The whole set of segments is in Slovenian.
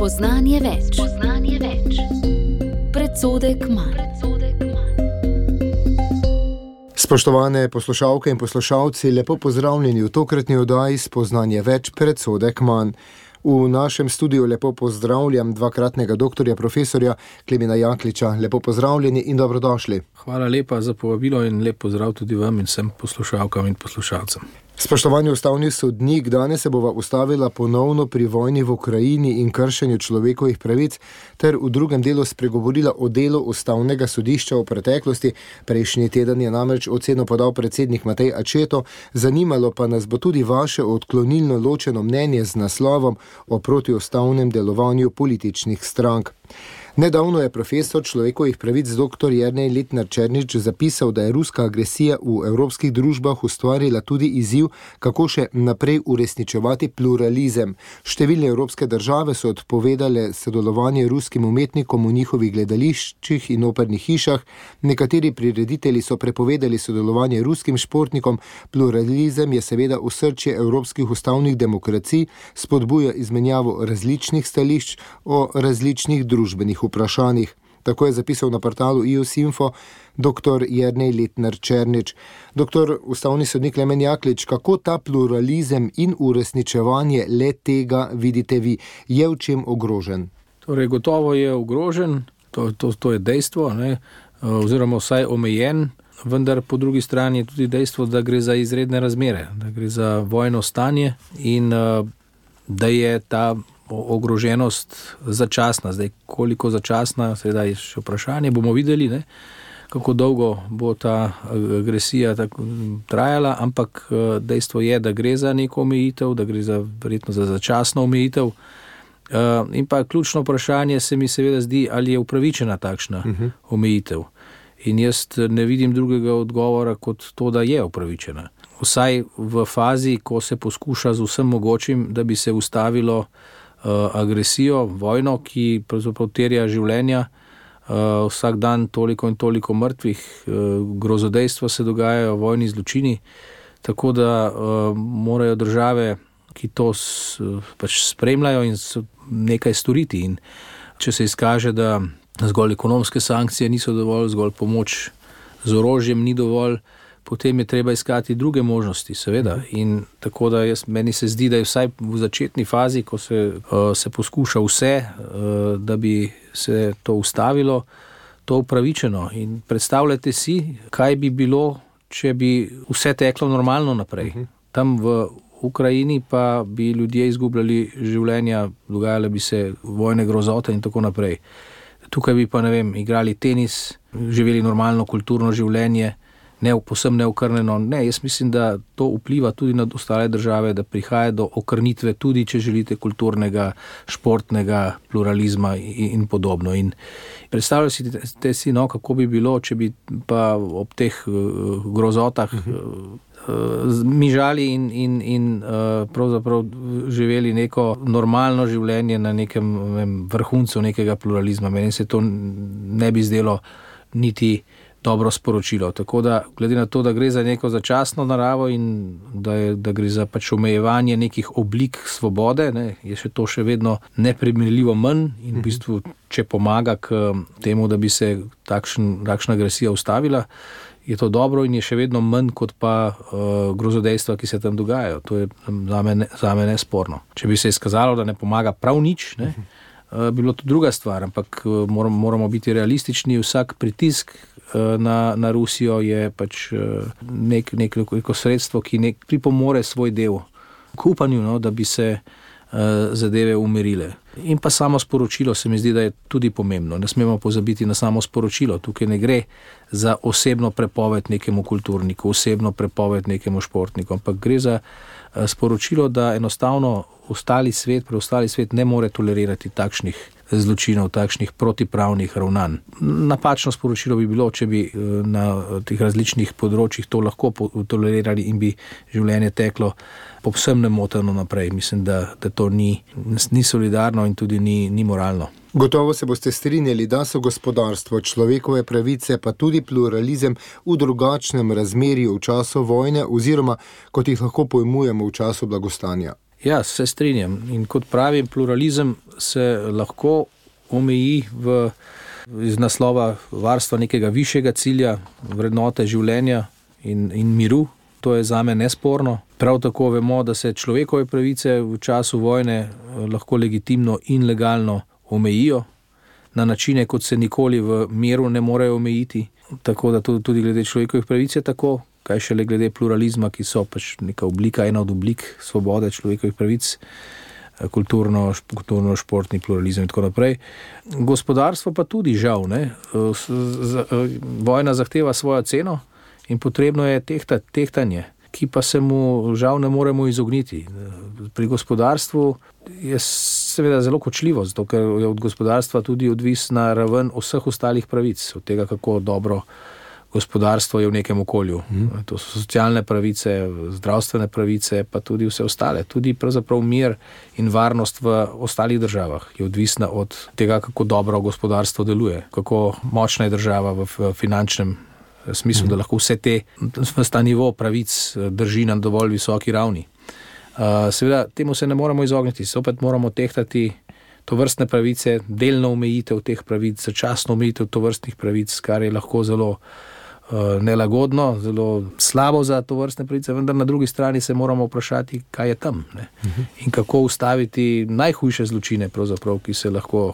Spoznanje več. Predsodek manj. Spoštovane poslušalke in poslušalci, lepo pozdravljeni v tokratni oddaji Spoznanje več, predsodek manj. V našem studiu lepo pozdravljam dvakratnega doktorja, profesorja Klemena Jakliča. Lepo pozdravljeni in dobrodošli. Hvala lepa za povabilo in lep pozdrav tudi vam in vsem poslušalkam in poslušalcem. Spoštovani ustavni sodnik, danes se bova ustavila ponovno pri vojni v Ukrajini in kršenju človekovih pravic, ter v drugem delu spregovorila o delu ustavnega sodišča v preteklosti. Prejšnji teden je namreč oceno podal predsednik Matej Accetto, zanimalo pa nas bo tudi vaše odklonilno ločeno mnenje z naslovom o protiustavnem delovanju političnih strank. Nedavno je profesor človekovih pravic dr. Jernej Letnar-Černič zapisal, da je ruska agresija v evropskih družbah ustvarila tudi izziv, kako še naprej uresničevati pluralizem. Številne evropske države so odpovedale sodelovanje ruskim umetnikom v njihovih gledališčih in opernih hišah, nekateri prireditelji so prepovedali sodelovanje ruskim športnikom. Pluralizem je seveda osrčje evropskih ustavnih demokracij, spodbuja izmenjavo različnih stališč o različnih družbenih vprašanjih. Tako je zapisal na portalu IOS-Info dr. Jernej Letnar-Černič. Dr. ustavni sodnik Klemen Jaklič, kako ta pluralizem in uresničevanje le tega vidite vi? Je v čem ogrožen? Torej, gotovo je ogrožen, to je dejstvo, ne? Oziroma vsaj omejen, vendar po drugi strani je tudi dejstvo, da gre za izredne razmere, da gre za vojno stanje in da je ta ogroženost začasna. Zdaj, koliko začasna, seveda je še vprašanje, bomo videli, ne, kako dolgo bo ta agresija trajala, ampak dejstvo je, da gre za neko omejitev, da gre verjetno za začasno omejitev. In pa ključno vprašanje se mi seveda zdi, ali je upravičena takšna omejitev. In jaz ne vidim drugega odgovora kot to, da je upravičena. Vsaj v fazi, ko se poskuša z vsem mogočim, da bi se ustavilo agresijo, vojno, ki pravzaprav terja življenja, vsak dan toliko in toliko mrtvih, grozodejstva se dogajajo, vojni zločini, tako da morajo države, ki to pač spremljajo in nekaj storiti. In če se izkaže, da zgolj ekonomske sankcije niso dovolj, zgolj pomoč z orožjem ni dovolj, potem je treba iskati druge možnosti, seveda. In tako da meni se zdi, da je vsaj v začetni fazi, ko se poskuša vse, da bi se to ustavilo, to upravičeno. In predstavljajte si, kaj bi bilo, če bi vse teklo normalno naprej. Tam v Ukrajini pa bi ljudje izgubljali življenja, dogajale bi se vojne grozote in tako naprej. Tukaj bi pa, igrali tenis, živeli normalno kulturno življenje, povsem neokrnjeno. Ne, jaz mislim, da to vpliva tudi na ostale države, da prihaja do okrnitve tudi, če želite, kulturnega, športnega pluralizma in podobno. In predstavljajte si, kako bi bilo, če bi pa ob teh grozotah mižali in pravzaprav živeli neko normalno življenje na nekem vrhuncu nekega pluralizma. Meni se to ne bi zdelo niti dobro sporočilo. Tako da, glede na to, da gre za neko začasno naravo in da gre za pač omejevanje nekih oblik svobode, je to še vedno neprimerljivo manj in v bistvu, če pomaga k temu, da bi se takšna agresija ustavila, je to dobro in je še vedno manj kot pa grozodejstva, ki se tam dogajajo. To je zame nesporno. Če bi se izkazalo, da ne pomaga prav nič, bi bilo to druga stvar, ampak moramo biti realistični. Vsak pritisk na Rusijo je pač neko sredstvo, ki pripomore svoj del k upanju, da bi se zadeve umirile. In pa samo sporočilo se mi zdi, da je tudi pomembno. Ne smemo pozabiti na samo sporočilo. Tukaj ne gre za osebno prepoved nekemu kulturniku, osebno prepoved nekemu športniku, ampak gre za sporočilo, da enostavno preostali svet ne more tolerirati takšnih zločinov, takšnih protipravnih ravnanj. Napačno sporočilo bi bilo, če bi na teh različnih področjih to lahko tolerirali in bi življenje teklo povsem nemoteno naprej. Mislim, da to ni solidarno in tudi ni moralno. Gotovo se boste strinjali, da so gospodarstvo, človekove pravice pa tudi pluralizem v drugačnem razmerju v času vojne oziroma, kot jih lahko pojmujemo, v času blagostanja. Ja, se strinjam. In kot pravim, pluralizem se lahko omeji iz naslova varstva nekega višjega cilja, vrednote življenja in miru. To je zame nesporno. Prav tako vemo, da se človekove pravice v času vojne lahko legitimno in legalno omejijo na načine, kot se nikoli v miru ne morejo omejiti. Tako da tudi glede človekovih pravic je tako, kaj šele glede pluralizma, ki so pač neka oblika, ena od oblik svobode človekovih pravic, kulturno-športni pluralizem in tako naprej. Gospodarstvo pa tudi žal, ne. Vojna zahteva svojo ceno in potrebno je tehtanje, ki pa se mu žal ne moremo izogniti. Pri gospodarstvu je seveda zelo kočljivo, zato ker je od gospodarstva tudi odvisna raven vseh ostalih pravic, od tega, kako dobro gospodarstvo je v nekem okolju. To so socialne pravice, zdravstvene pravice, pa tudi vse ostale. Tudi pravzaprav mir in varnost v ostalih državah je odvisna od tega, kako dobro gospodarstvo deluje, kako močna je država v finančnem smislu, da lahko vse ta nivo pravic drži na dovolj visoki ravni. Seveda, temu se ne moramo izogniti, opet moramo tehtati tovrstne pravice, delno omejitev teh pravic, začasno omejitev tovrstnih pravic, kar je lahko zelo nelagodno, zelo slabo za tovrstne pravice, vendar na drugi strani se moramo vprašati, kaj je tam, ne? In kako ustaviti najhujše zločine, pravzaprav, ki se lahko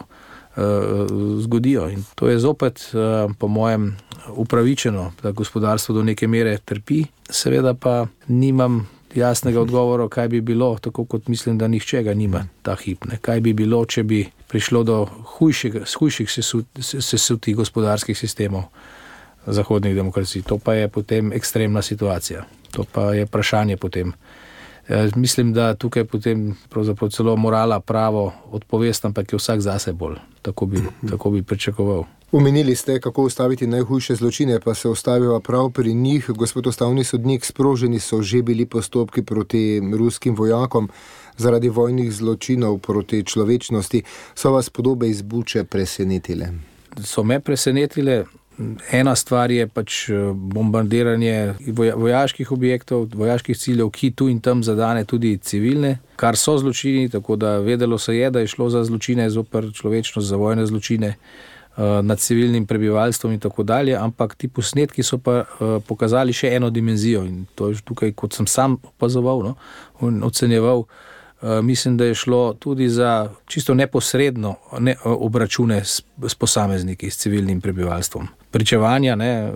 zgodijo. In to je zopet, po mojem, upravičeno, da gospodarstvo do neke mere trpi. Seveda pa nimam jasnega odgovora, kaj bi bilo, tako kot mislim, da nihče ga nima ta hip. Ne? Kaj bi bilo, če bi prišlo do hujših sesuti gospodarskih sistemov zahodnih demokracij. To pa je potem ekstremna situacija. To pa je vprašanje potem. Mislim, da tukaj potem pravzaprav celo morala pravo odpovest, ampak je vsak zase bolj. Tako bi pričakoval. Omenili ste, kako ustaviti najhujše zločine, pa se ustaviva prav pri njih. Gospod ustavni sodnik, sproženi so že bili postopki proti ruskim vojakom zaradi vojnih zločinov proti človečnosti. So vas podobe iz Buče presenetile? So me presenetile. Ena stvar je pač bombardiranje vojaških objektov, vojaških ciljev, ki tu in tam zadane tudi civilne, kar so zločini, tako da vedelo se je, da je šlo za zločine zoper človečnost, za vojne zločine nad civilnim prebivalstvom in tako dalje, ampak ti posnetki so pa pokazali še eno dimenzijo in to je tukaj, kot sem sam opazoval, ocenjeval, mislim, da je šlo tudi za čisto neposredno obračune s posamezniki, s civilnim prebivalstvom. Pričevanja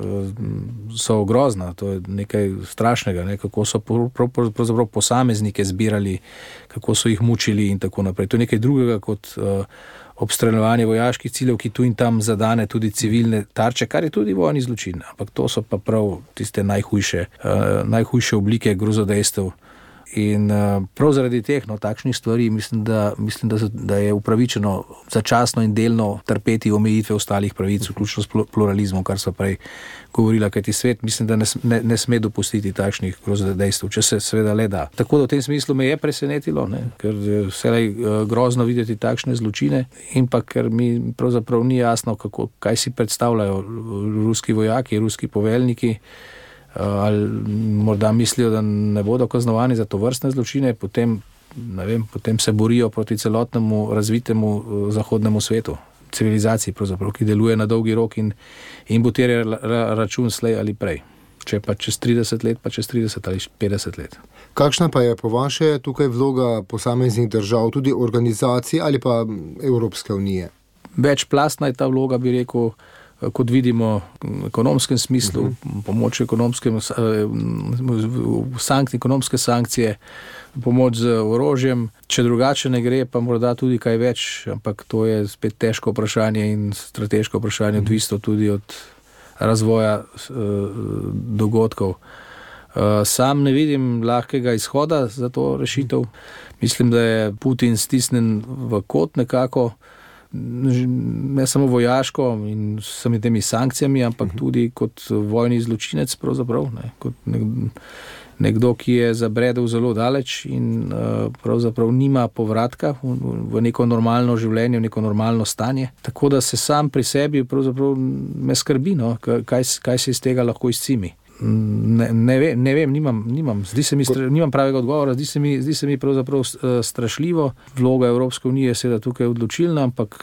so grozna, to je nekaj strašnega, kako so pravzaprav posameznike zbirali, kako so jih mučili in tako naprej. To je nekaj drugega kot obstreljevanje vojaških ciljev, ki tu in tam zadane tudi civilne tarče, kar je tudi vojni zločin. Ampak to so pa prav tiste najhujše oblike grozodejstev. In prav zaradi teh takšnih stvari mislim, da je upravičeno začasno in delno trpeti omejitve ostalih pravic, vključno s pluralizmom, kar so prej govorila, kajti svet mislim, da ne sme dopustiti takšnih grozodejstev, če se seveda le da. Tako da v tem smislu me je presenetilo, ker je vselej grozno videti takšne zločine in pa ker mi pravzaprav ni jasno, kaj si predstavljajo ruski vojaki, ruski poveljniki, ali morda mislijo, da ne bodo kaznovani za to vrstne zločine, potem se borijo proti celotnemu razvitemu zahodnemu svetu, civilizaciji pravzaprav, ki deluje na dolgi rok in bo terjal račun slej ali prej. Če pa čez 30 let, pa čez 30 ali 50 let. Kakšna pa je po vaše tukaj vloga posameznih držav, tudi organizacij ali pa Evropske unije? Večplastna je ta vloga, bi rekel, kot vidimo v ekonomskem smislu, pomoč ekonomske sankcije, pomoč z orožjem. Če drugače ne gre, pa morda tudi kaj več, ampak to je spet težko vprašanje in strateško vprašanje, odvisno tudi od razvoja dogodkov. Sam ne vidim lahkega izhoda za to rešitev. Mislim, da je Putin stisnen v kot nekako, ne samo vojaško in vsemi temi sankcijami, ampak tudi kot vojni zločinec pravzaprav, kot nekdo, ki je zabredel zelo daleč in pravzaprav nima povratka v neko normalno življenje, v neko normalno stanje. Tako da se sam pri sebi pravzaprav me skrbi, kaj se iz tega lahko izcimi. Ne vem, nimam pravega odgovora, zdi se mi pravzaprav strašljivo. Vloga Evropske unije je seveda tukaj odločilna, ampak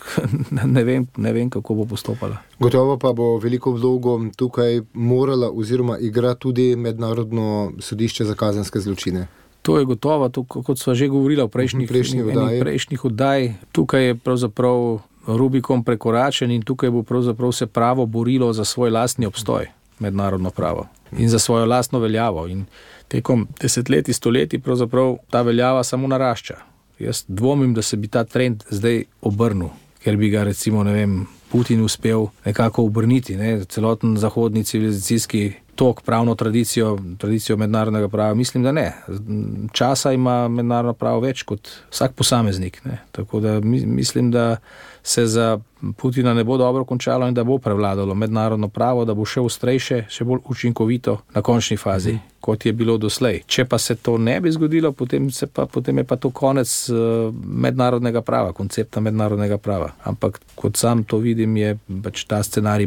ne vem, kako bo postopala. Gotovo pa bo veliko vlogo tukaj morala oziroma igra tudi Mednarodno sodišče za kazenske zločine. To je gotovo, kot sva že govorila v prejšnjih oddaj. Tukaj je pravzaprav Rubikon prekoračen in tukaj bo pravzaprav se pravo borilo za svoj lastni obstoj, mednarodno pravo, in za svojo lastno veljavo. In tekom desetletij, stoletij pravzaprav ta veljava samo narašča. Jaz dvomim, da se bi ta trend zdaj obrnil, ker bi ga recimo, Putin uspel nekako obrniti, celoten zahodni civilizacijski tok, pravno tradicijo mednarodnega prava. Mislim, da ne. Časa ima mednarodno pravo več kot vsak posameznik. Tako da mislim, da se za Putina ne bo dobro končalo in da bo prevladalo mednarodno pravo, da bo še ostrejše, še bolj učinkovito na končni fazi, kot je bilo doslej. Če pa se to ne bi zgodilo, potem je pa to konec mednarodnega prava, koncepta mednarodnega prava. Ampak kot sam to vidim, je pač ta scenarij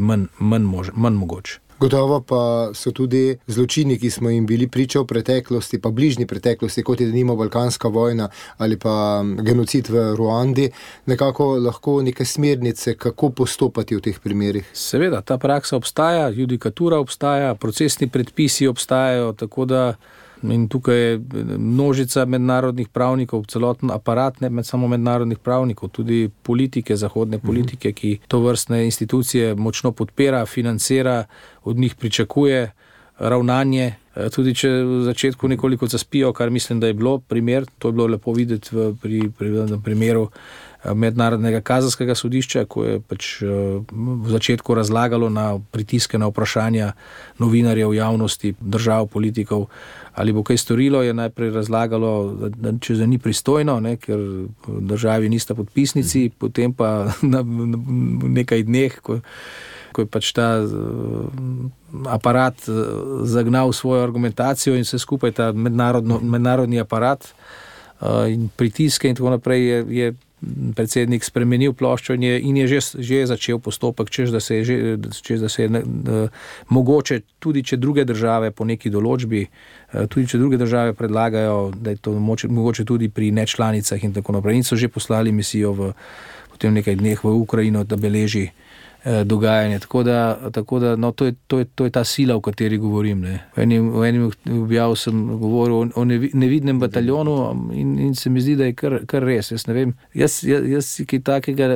manj mogoč. Gotovo pa so tudi zločini, ki smo jim bili priča v preteklosti, pa bližnji preteklosti, kot je denimo Balkanska vojna ali pa genocid v Ruandi, nekako lahko neke smernice, kako postopati v teh primerih. Seveda, ta praksa obstaja, judikatura obstaja, procesni predpisi obstajajo, tako da in tukaj je množica mednarodnih pravnikov, celoten aparat, ne samo mednarodnih pravnikov, tudi politike, zahodne politike, ki to vrstne institucije močno podpira, financira, od njih pričakuje ravnanje, tudi če v začetku nekoliko zaspijo, kar mislim, da je bilo primer, to je bilo lepo videti pri primeru Mednarodnega kazenskega sodišča, ko je pač v začetku razlagalo na pritiske, na vprašanja novinarjev, javnosti, držav, politikov, ali bo kaj storilo, je najprej razlagalo, da če za ni pristojno, ker državi nista podpisnici, potem pa na nekaj dneh, ko je pač ta aparat zagnal svojo argumentacijo in vse skupaj ta mednarodni aparat in pritiske in tako naprej je predsednik spremenil ploščo in je že začel postopek, češ da se je mogoče, tudi če druge države po neki določbi, tudi če druge države predlagajo, da je to mogoče tudi pri nečlanicah in tako naprej. In so že poslali misijo potem nekaj dneh v Ukrajino, da beleži dogajanje. Tako da to je ta sila, o kateri govorim. V enem objavu sem govoril o nevidnem bataljonu in se mi zdi, da je kar res. Jaz ne vem, jaz si kaj takega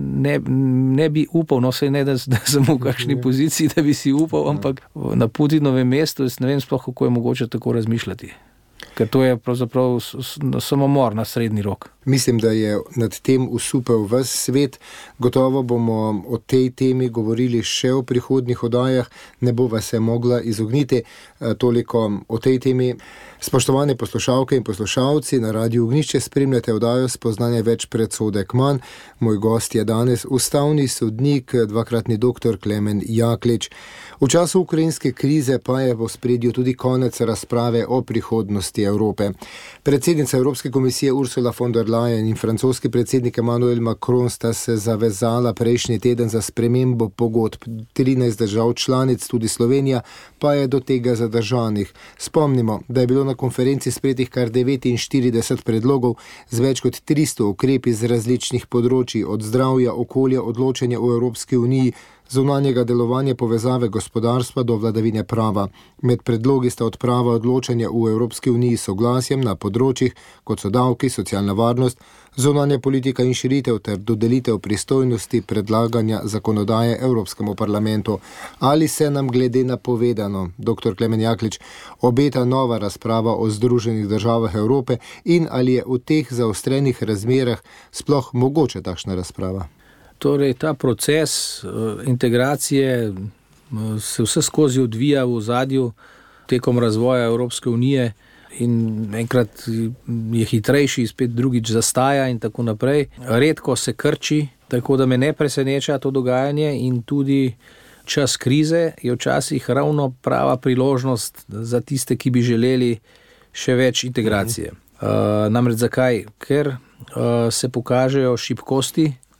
ne bi upal, saj ne, da sem v kakšni poziciji, da bi si upal, ampak na Putinovem mestu jaz ne vem sploh, kako je mogoče tako razmišljati. Ker to je pravzaprav samomor na srednji rok. Mislim, da je nad tem usupel ves svet. Gotovo bomo o tej temi govorili še v prihodnjih oddajah, ne bo vas se mogla izogniti. Toliko o tej temi. Spoštovane poslušalke in poslušalci, na Radiu Ognjišče spremljate oddajo Spoznanje več, predsodek manj. Moj gost je danes ustavni sodnik, dvakratni doktor Klemen Jaklič. V času ukrajinske krize pa je v ospredju tudi konec razprave o prihodnosti Evrope. Predsednica Evropske komisije Ursula von der Leyen in francoski predsednik Emmanuel Macron sta se zavezala prejšnji teden za spremembo pogodb. 13 držav članic, tudi Slovenija, pa je do tega zadržanih. Spomnimo, da je bilo na konferenci sprejetih kar 49 predlogov z več kot 300 ukrepi z različnih področij, od zdravja, okolja, odločanja v Evropski uniji, zunanjega delovanja, povezave gospodarstva do vladavine prava. Med predlogi sta odprava odločanja v Evropski uniji s soglasjem na področjih, kot so davki, socialna varnost, zunanja politika in širitev ter dodelitev pristojnosti predlaganja zakonodaje Evropskemu parlamentu. Ali se nam glede na povedano, dr. Klemen Jaklič, obeta nova razprava o Združenih državah Evrope in ali je v teh zaostrenih razmerah sploh mogoče takšna razprava? Torej, ta proces integracije se vse skozi odvija v ozadju tekom razvoja Evropske unije in enkrat je hitrejši, spet drugič zastaja in tako naprej. Redko se krči, tako da me ne preseneča to dogajanje in tudi čas krize je včasih ravno prava priložnost za tiste, ki bi želeli še več integracije. Namreč zakaj? Ker se pokažejo šibkosti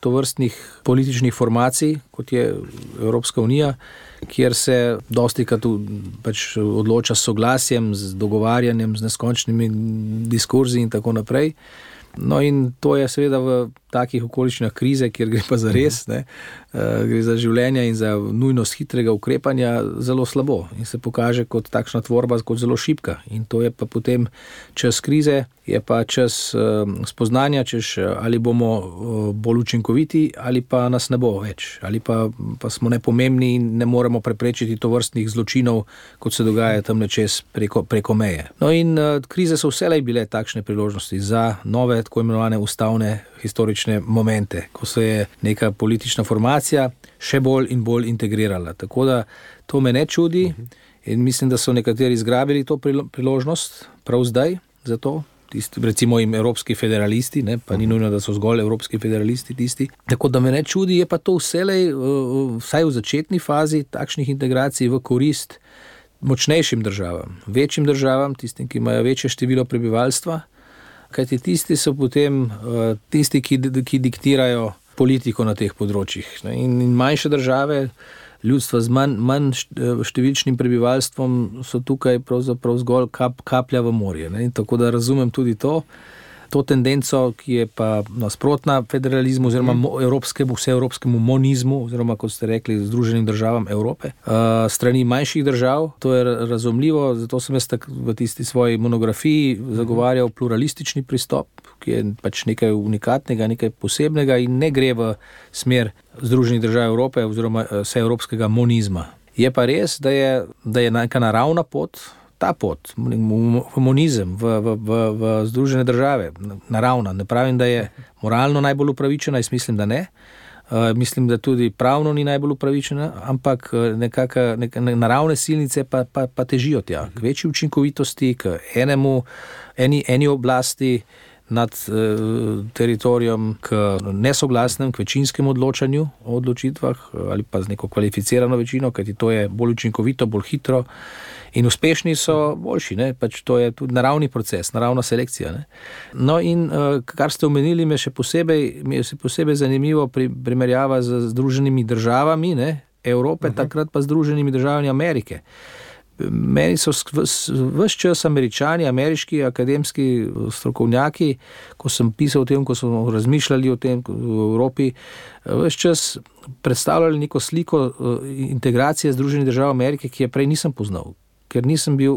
tovrstnih političnih formacij, kot je Evropska unija, kjer se dostikrat pač odloča s soglasjem, z dogovarjanjem, z neskončnimi diskurzi in tako naprej. No in to je seveda v takih okoliščinah krize, kjer gre pa za res, gre za življenje in za nujnost hitrega ukrepanja, zelo slabo in se pokaže kot takšna tvorba, kot zelo šibka. In to je pa potem čas krize, je pa čas spoznanja, ali bomo bolj učinkoviti, ali pa nas ne bo več, ali pa smo nepomembni in ne moremo preprečiti tovrstnih zločinov, kot se dogaja tam čez preko meje. No in krize so vselej bile takšne priložnosti za nove, tako imenovane ustavne historične momente, ko se je neka politična formacija še bolj in bolj integrirala. Tako da to me ne čudi in mislim, da so nekateri zgrabili to priložnost prav zdaj za to. Recimo jim evropski federalisti, pa ni nujno, da so zgolj evropski federalisti tisti. Tako da me ne čudi, je pa to vselej, vsaj v začetni fazi takšnih integracij v korist močnejšim državam, večjim državam, tistim, ki imajo večje število prebivalstva, kajti tisti so potem tisti, ki diktirajo politiko na teh področjih. In manjše države, ljudstva z manj številčnim prebivalstvom so tukaj pravzaprav zgolj kaplja v morje. In tako da razumem tudi to tendenco, ki je pa nasprotna federalizmu oziroma vseevropskemu monizmu, oziroma kot ste rekli, Združenim državam Evrope, strani manjših držav. To je razumljivo, zato sem jaz v tisti svoji monografiji zagovarjal pluralistični pristop, ki je pač nekaj unikatnega, nekaj posebnega in ne gre v smer Združenih držav Evrope oziroma vseevropskega monizma. Je pa res, da je neka naravna pot, ta pot, monizem v Združene države, naravna. Ne pravim, da je moralno najbolj upravičena, jaz mislim, da ne. Mislim, da tudi pravno ni najbolj upravičena, ampak neke naravne silnice pa težijo tja, k večji učinkovitosti, k eni oblasti nad teritorijem, k nesoglasnem, k večinskemu odločanju o odločitvah ali pa z neko kvalificirano večino, kajti to je bolj učinkovito, bolj hitro in uspešni so boljši, pač to je tudi naravni proces, naravna selekcija. No in kar ste omenili, mi je še posebej zanimivo primerjava z Združenimi državami Evrope, takrat pa Združenimi državami Amerike. Meni so ves čas Američani, ameriški akademski strokovnjaki, ko sem pisal o tem, ko smo razmišljali o tem v Evropi, ves čas predstavljali neko sliko integracije Združenih držav Amerike, ki je prej nisem poznal, ker nisem bil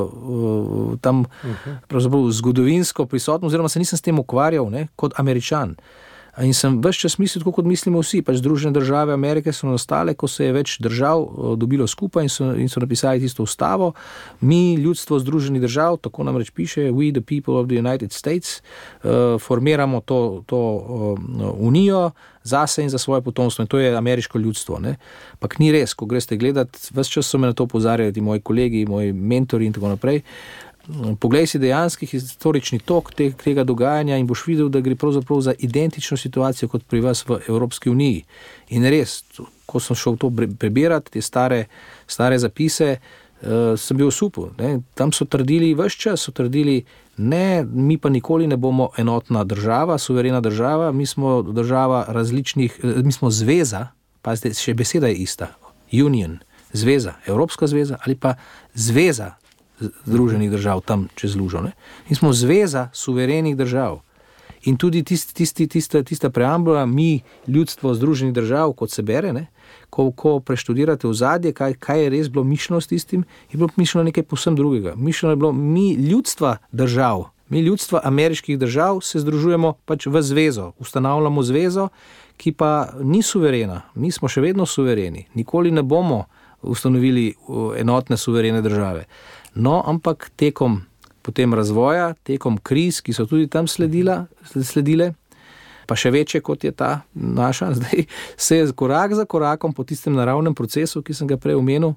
tam pravzaprav zgodovinsko prisoten, oziroma se nisem s tem ukvarjal kot Američan. In sem ves čas mislil, tako kot mislimo vsi, pač Združene države Amerike so nastale, ko se je več držav dobilo skupaj in so napisali tisto ustavo. Mi, ljudstvo Združenih držav, tako namreč piše, we the people of the United States, formiramo to unijo zase in za svoje potomstvo. In to je ameriško ljudstvo. Pak ni res, ko greste gledati, ves čas so me na to opozarjali moji kolegi, moji mentori in tako naprej. Poglej si dejanski historični tok tega dogajanja in boš videl, da gre pravzaprav za identično situacijo kot pri vas v Evropski uniji. In res, ko sem šel to prebirati, te stare zapise, sem bil osupel. Tam so trdili, ves čas so trdili, ne, mi pa nikoli ne bomo enotna država, suverena država, mi smo država različnih, mi smo zveza, pa zdaj še beseda je ista, union, zveza, Evropska zveza ali pa zveza Združenih držav tam čez lužo. Mi smo zveza suverenih držav. In tudi tista preambula, mi, ljudstvo Združenih držav, kot se bere, ko preštudirate ozadje, kaj je res bilo mišljeno s tistim, je bilo mišljeno nekaj povsem drugega. Mišljeno je bilo, mi ljudstva držav, mi ljudstva ameriških držav se združujemo pač v zvezo, ustanavljamo zvezo, ki pa ni suverena. Mi smo še vedno suvereni. Nikoli ne bomo ustanovili enotne suverene države. No, ampak tekom potem razvoja, tekom kriz, ki so tudi tam sledile, pa še večje kot je ta naša, zdaj se je korak za korakom po tistem naravnem procesu, ki sem ga prej omenil,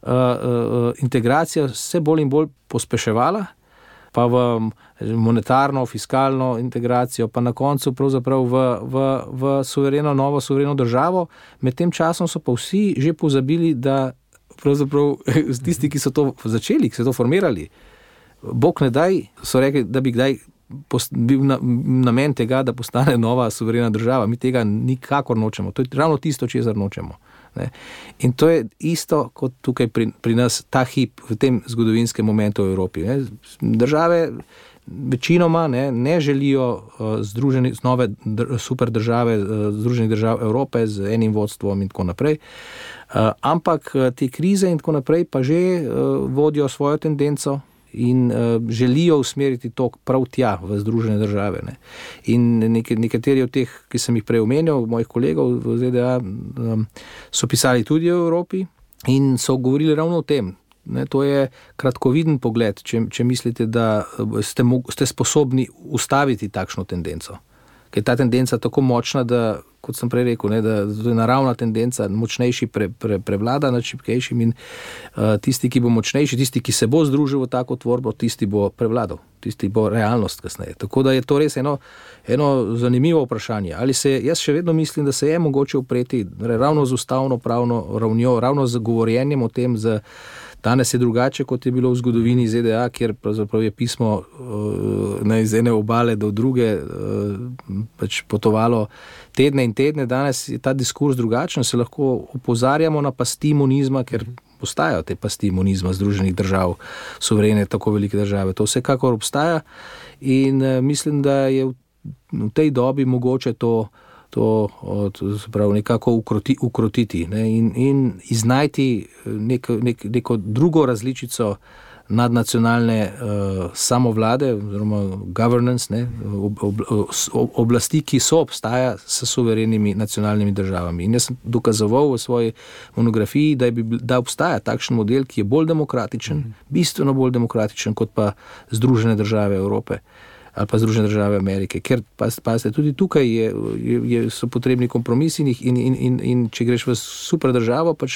integracija vse bolj in bolj pospeševala, pa v monetarno, fiskalno integracijo, pa na koncu pravzaprav v novo suvereno državo. Med tem časom so pa vsi že pozabili, da pravzaprav tisti, ki so to začeli, ki so to formirali, Bog ne daj, so rekli, da bi kdaj bil namen tega, da postane nova suverena država. Mi tega nikakor nočemo. To je ravno tisto, česar nočemo. Ne. In to je isto kot tukaj pri nas ta hip v tem zgodovinskem momentu v Evropi. Ne. Države večinoma ne želijo nove super države, Združenih držav Evrope z enim vodstvom in tako naprej. Ampak te krize in tako naprej pa že vodijo svojo tendenco in želijo usmeriti to prav tja v Združene države. Ne. In nekateri od teh, ki sem jih prej omenjal, mojih kolegov v ZDA, so pisali tudi o Evropi in so govorili ravno o tem. Ne, to je kratkoviden pogled, če mislite, da ste sposobni ustaviti takšno tendenco. Ker je ta tendenca tako močna, da, kot sem prej rekel, ne, da to je naravna tendenca, močnejši prevlada nad šibkejšim in tisti, ki bo močnejši, tisti, ki se bo združil v tako tvorbo, tisti bo prevladal, tisti bo realnost kasneje. Tako da je to res eno zanimivo vprašanje. Jaz še vedno mislim, da se je mogoče upreti ravno z ustavno pravno ravnjo, ravno z govorjenjem o tem, danes je drugače, kot je bilo v zgodovini ZDA, kjer pravzaprav je pismo iz ene obale do druge pač potovalo tedne in tedne. Danes je ta diskurs drugačen, se lahko opozarjamo na pasti imunizma, ker postajajo te pasti imunizma Združenih držav, suverene, tako velike države. To vsekakor obstaja in mislim, da je v tej dobi mogoče to nekako ukrotiti, ne, in iznajti neko drugo različico nadnacionalne samovlade oziroma governance, ne, oblasti, ki obstaja s suverenimi nacionalnimi državami. In jaz sem dokazoval v svoji monografiji, da obstaja takšen model, ki je bolj demokratičen, bistveno bolj demokratičen kot pa Združene države Evrope ali pa Združene države Amerike, ker pazite, tudi tukaj so potrebni kompromisi in če greš v super državo, pač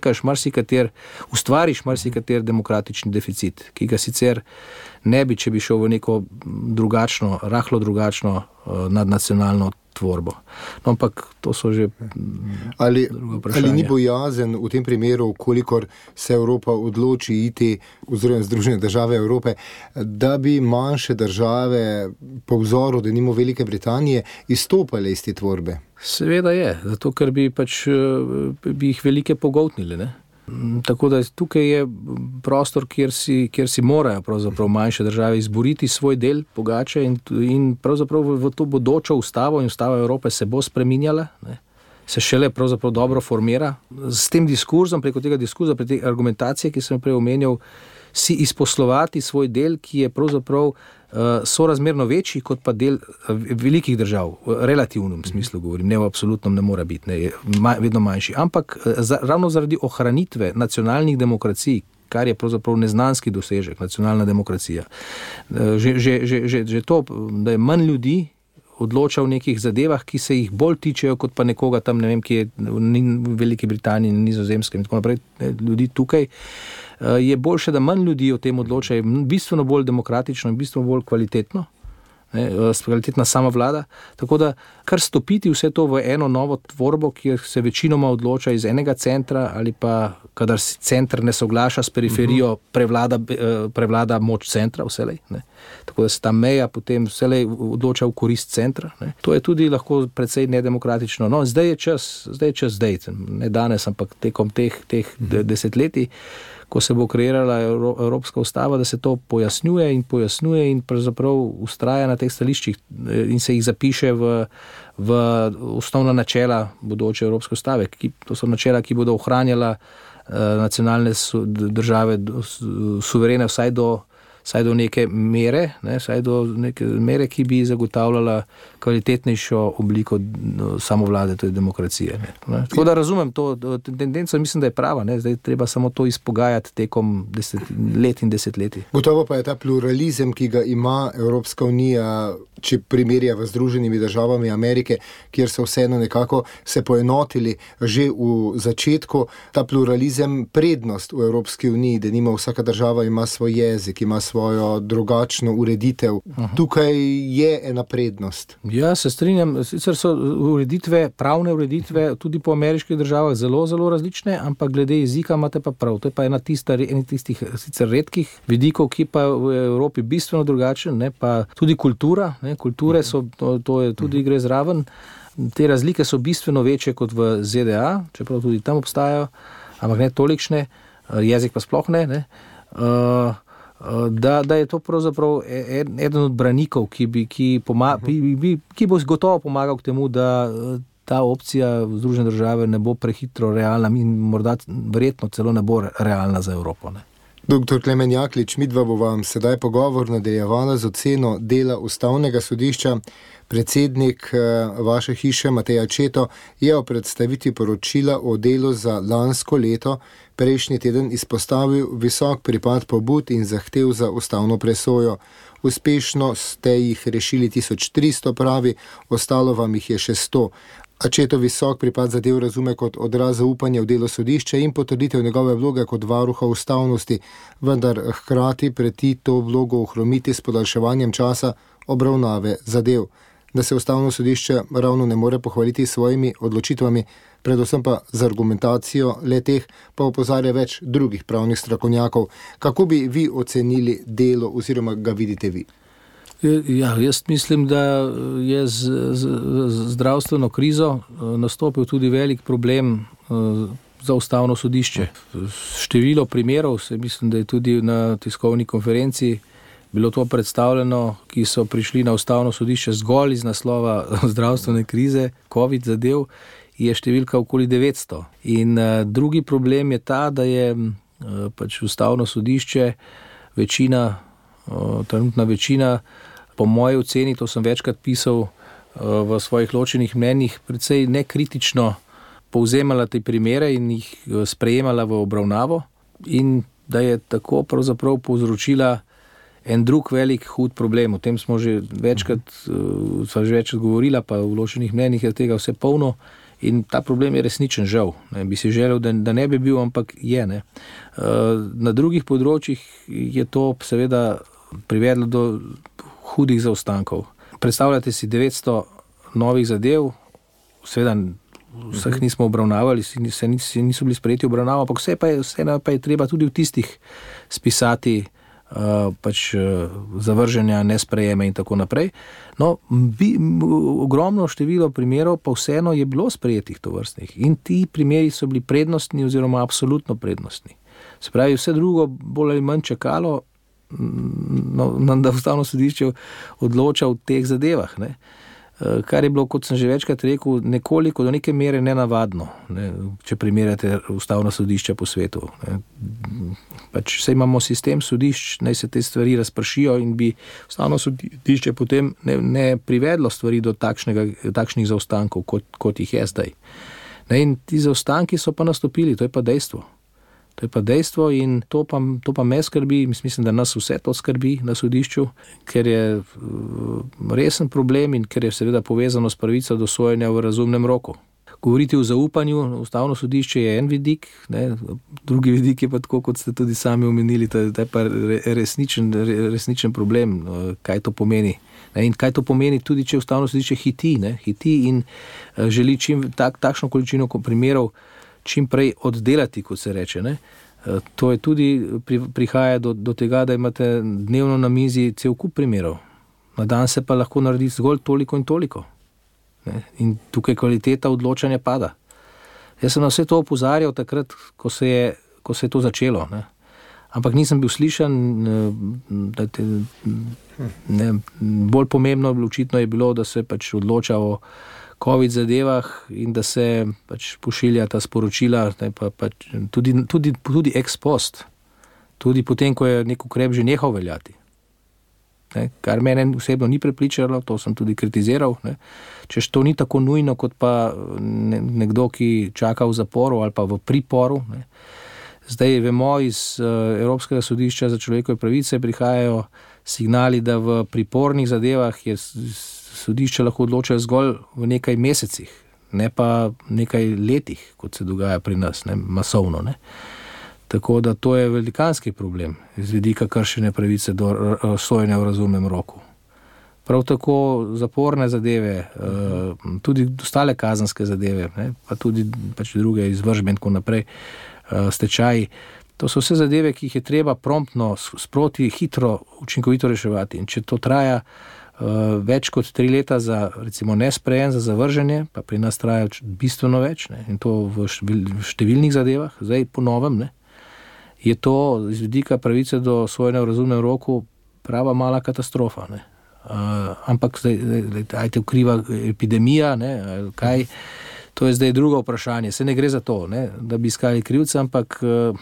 ustvariš marsikater demokratični deficit, ki ga sicer ne bi, če bi šel v neko rahlo drugačno nadnacionalno tvorbo. No, ampak to so že ali ni bojazen v tem primeru, kolikor se Evropa odloči iti, oziroma Združene države Evrope, da bi manjše države po vzoru, denimo Velike Britanije, izstopale iz te tvorbe? Seveda je, zato ker bi jih velike pogoltnili, ne? Tako da tukaj je prostor, kjer si morajo pravzaprav manjše države izboriti svoj del pogače in pravzaprav v to bodočo ustavo in ustava Evrope se bo spreminjala, ne? Se šele pravzaprav dobro formira. S tem diskurzom, preko tega diskurza, preko te argumentacije, ki sem prej omenjal, si izposlovati svoj del, ki je pravzaprav sorazmerno večji kot pa del velikih držav, v relativnem smislu govorim, ne v absolutnem ne mora biti, ne, vedno manjši. Ampak ravno zaradi ohranitve nacionalnih demokracij, kar je pravzaprav neznanski dosežek, nacionalna demokracija, že to, da je manj ljudi odloča v nekih zadevah, ki se jih bolj tičejo, kot pa nekoga tam, ne vem, ki je v Veliki Britaniji, Nizozemskem in tako naprej, ljudi tukaj, je boljše, da manj ljudi o tem odloča, je bistveno bolj demokratično in bistveno bolj kvalitetno, kvalitetna samovlada, tako da kar stopiti vse to v eno novo tvorbo, kjer se večinoma odloča iz enega centra ali pa, kadar si center ne soglaša s periferijo, prevlada moč centra vselej, ne. Tako da se ta meja potem vselej odloča v korist centra, ne. To je tudi lahko precej nedemokratično. No, zdaj je čas, ne danes, ampak tekom teh desetletij, ko se bo kreirala Evropska ustava, da se to pojasnjuje in pravzaprav ustraja na teh stališčih in se jih zapiše v osnovna načela bodoče Evropske ustave. To so načela, ki bodo ohranjala nacionalne države suverene vsaj do neke mere, ki bi zagotavljala kvalitetnejšo obliko samovlade, to je demokracije. Ne. Tako da razumem to tendenco in mislim, da je prava. Ne. Zdaj treba samo to izpogajati tekom let in desetletij. Gotovo pa je ta pluralizem, ki ga ima Evropska unija, če primerja v Združenimi državami Amerike, kjer so vseeno nekako se poenotili že v začetku, ta pluralizem prednost v Evropski uniji, da nima vsaka država ima svoj jezik, ima svojo drugačno ureditev. Tukaj je ena prednost. Ja, se strinjam. Sicer so pravne ureditve tudi po ameriških državah zelo, zelo različne, ampak glede jezika imate pa prav. To je pa ena tistih sicer redkih vidikov, ki pa v Evropi bistveno drugačen, ne, pa tudi kultura, ne, kulture so, to je tudi gre zraven. Te razlike so bistveno večje kot v ZDA, čeprav tudi tam obstajajo, ampak ne tolikšne, jezik pa sploh ne. Da je to pravzaprav eden od branikov, ki bo gotovo pomagal k temu, da ta opcija Združene države ne bo prehitro realna in morda verjetno celo ne bo realna za Evropo. Ne. Dr. Klemen Jaklič, midva bo vam sedaj pogovor nadaljevala z oceno dela Ustavnega sodišča. Predsednik vaše hiše Matej Accetto je o predstavitvi poročila o delu za lansko leto prejšnji teden izpostavil visok pripad pobud in zahtev za ustavno presojo. Uspešno ste jih rešili 1300, pravi, ostalo vam jih je še 100. Accetto visok pripad zadev razume kot odraz zaupanja v delo sodišča in potrditev njegove vloge kot varuha ustavnosti, vendar hkrati preti to vlogo ohromiti s podaljševanjem časa obravnave zadev. Da se Ustavno sodišče ravno ne more pohvaliti s svojimi odločitvami, predvsem pa z argumentacijo le-teh, pa opozarja več drugih pravnih strokovnjakov. Kako bi vi ocenili delo oziroma ga vidite vi? Ja, jaz mislim, da je z zdravstveno krizo nastopil tudi velik problem za Ustavno sodišče. Število primerov, mislim, da je tudi na tiskovni konferenci bilo to predstavljeno, ki so prišli na Ustavno sodišče zgolj iz naslova zdravstvene krize, COVID zadev, je številka okoli 900. In drugi problem je ta, da je pač Ustavno sodišče trenutna večina, po moji oceni, to sem večkrat pisal v svojih ločenih mnenjih, precej nekritično povzemala te primere in jih sprejemala v obravnavo in da je tako pravzaprav povzročila en drug velik hud problem. O tem smo že večkrat govorila, pa v ločenih mnenjih je tega vse polno in ta problem je resničen, žal. Ne. Bi si želel, da ne bi bil, ampak je. Ne. Na drugih področjih je to seveda privedlo do hudih zaostankov. Predstavljate si 900 novih zadev, seveda vseh nismo obravnavali, niso bili sprejeti obravnava, ampak vse pa je treba tudi v tistih spisati zavrženja, nesprejeme in tako naprej. No, ogromno število primerov pa vseeno je bilo sprejetih tovrstnih in ti primeri so bili prednostni oziroma absolutno prednostni. Se pravi, vse drugo bolj ali manj čakalo, da Ustavno sodišče odloča v teh zadevah. Ne. Kar je bilo, kot sem že večkrat rekel, nekoliko do neke mere nenavadno, ne, če primerjate Ustavno sodišče po svetu. Ne. Pač se imamo sistem sodišč, naj se te stvari razpršijo in bi Ustavno sodišče potem ne privedlo stvari do takšnih zaostankov, kot jih je zdaj. Ne, in ti zaostanki so pa nastopili, to je pa dejstvo. To je pa dejstvo in to pa me skrbi, mislim, da nas vse to skrbi na sodišču, ker je resen problem in ker je seveda povezano s pravico do sojenja v razumnem roku. Govoriti o zaupanju, Ustavno sodišče je en vidik, ne, drugi vidik je pa tako, kot ste tudi sami omenili, to je pa resničen problem, kaj to pomeni. Ne, in kaj to pomeni tudi, če Ustavno sodišče hiti in želi takšno količino primerov čim prej oddelati, kot se reče. Ne. To je tudi prihaja do tega, da imate dnevno na mizi cel kup primerov. Na dan se pa lahko naredi zgolj toliko in toliko. Ne. In tukaj kvaliteta odločanja pada. Jaz sem na vse to opozarjal takrat, ko se je to začelo. Ne. Ampak nisem bil slišan, bolj pomembno očitno je bilo, da se pač odloča o COVID zadevah in da se pač pošilja ta sporočila, tudi ex post, tudi potem, ko je nek ukrep že nehal veljati. Ne, kar mene osebno ni prepričalo, to sem tudi kritiziral, ne, češ to ni tako nujno, kot pa nekdo, ki čaka v zaporu ali pa v priporu. Ne. Zdaj vemo iz Evropskega sodišča za človekove pravice prihajajo signali, da v pripornih zadevah je sodišče lahko odločajo zgolj v nekaj mesecih, ne pa nekaj letih, kot se dogaja pri nas, ne, masovno. Ne. Tako da to je velikanski problem z vidika kršenja pravice do sojenja v razumnem roku. Prav tako zaporne zadeve, tudi ostale kazenske zadeve, ne, pa tudi pač druge izvršbe in tako naprej, stečaji. To so vse zadeve, ki jih je treba promptno, sproti, hitro, učinkovito reševati. In če to traja več kot 3 leta za recimo nesprejem, za zavrženje, pa pri nas traja bistveno več, ne, in to v številnih zadevah, zdaj po novem, ne, je to z vidika pravice do sojenja v razumnem roku prava mala katastrofa. Ne. Ampak zdaj te vkriva epidemija, ne, kaj, to je zdaj drugo vprašanje. Se ne gre za to, ne, da bi iskali krivca, ampak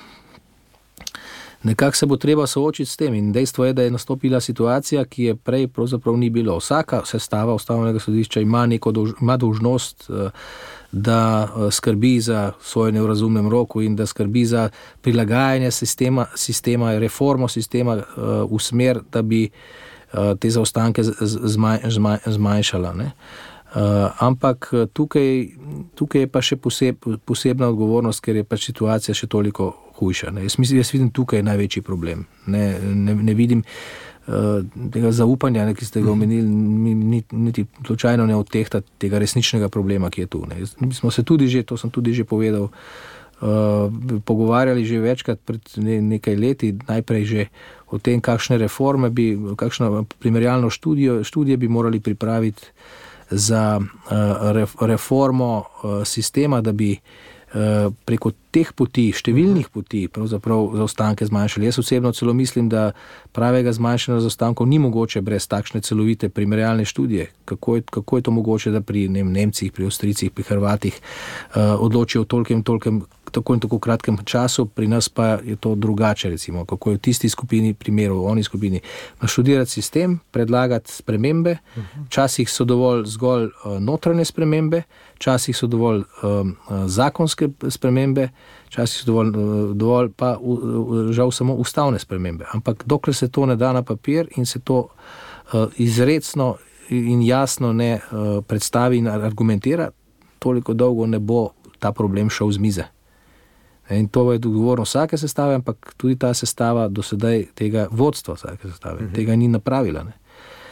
nekako se bo treba soočiti s tem. In dejstvo je, da je nastopila situacija, ki je prej pravzaprav ni bilo. Vsaka sestava Ustavnega sodišča ima dolžnost, da skrbi za sojenje v razumnem roku in da skrbi za prilagajanje sistema, reformo sistema v smer, da bi te zaostanke zmanjšala. Ne. Ampak tukaj je pa še posebna odgovornost, ker je pač situacija še toliko hujša. Ne. Jaz vidim tukaj največji problem. Ne vidim tega zaupanja, ki ste ga omenili, niti slučajno ne odtehta tega resničnega problema, ki je tu. Ne. Mi smo se tudi že, to sem tudi že povedal, pogovarjali že večkrat pred nekaj leti, najprej že o tem, kakšne reforme kakšno primerjalno študije bi morali pripraviti za reformo sistema, da bi preko teh poti, številnih poti, pravzaprav zaostanke zmanjšali. Jaz osebno celo mislim, da pravega zmanjšanja zaostankov ni mogoče brez takšne celovite primerjalne študije. Kako je to mogoče, da pri Nemcih, pri Avstrijcih, pri Hrvatih odločijo v tako in tako kratkem času, pri nas pa je to drugače, recimo, kako je v tisti skupini primerov, v oni skupini. Naštudirati sistem, predlagati spremembe, včasih so dovolj zgolj notranje spremembe, včasih so dovolj zakonske spremembe, včasih so dovolj pa žal samo ustavne spremembe. Ampak dokler se to ne da na papir in se to izrecno in jasno ne predstavi in argumentira, toliko dolgo ne bo ta problem šel z mize. In to je odgovorno vsake sestave, ampak tudi ta sestava do sedaj tega vodstva vsake sestave, tega ni napravila. Ne.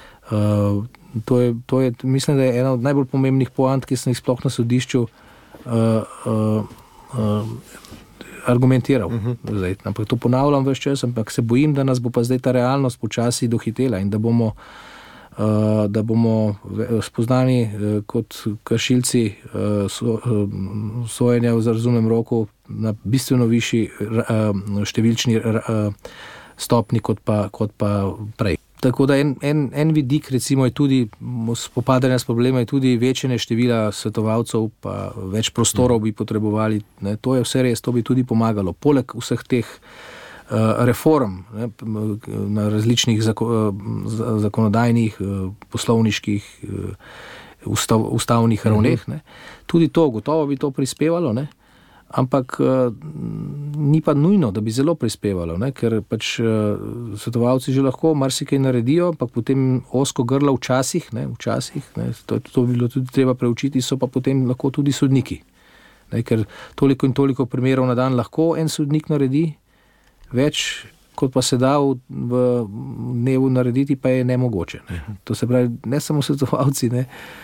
To je, mislim, da je ena od najbolj pomembnih poant, ki sem jih sploh na sodišču argumentiral. Zdaj, ampak to ponavljam ves čas, ampak se bojim, da nas bo pa zdaj ta realnost počasi dohitela in da bomo spoznani kot kršilci sojenja v razumnem roku na bistveno višji številčni stopni kot pa prej. Tako da en vidik recimo je tudi spopadanja s problema, je tudi večanje števila svetovalcev, pa več prostorov bi potrebovali. Ne, to je vse res, to bi tudi pomagalo. Poleg vseh teh reform, ne, na različnih zakonodajnih, poslovniških, ustavnih ravneh, ne. Tudi to, gotovo bi to prispevalo, ne. Ampak ni pa nujno, da bi zelo prispevalo, ne, ker pač svetovalci že lahko marsikaj naredijo, ampak potem ozko grlo včasih, to bi bilo tudi treba preučiti, so pa potem lahko tudi sodniki. Ne, ker toliko in toliko primerov na dan lahko en sodnik naredi, več kot pa se da v dnevu narediti, pa je nemogoče. Ne. To se pravi, ne samo svetovalci, ne,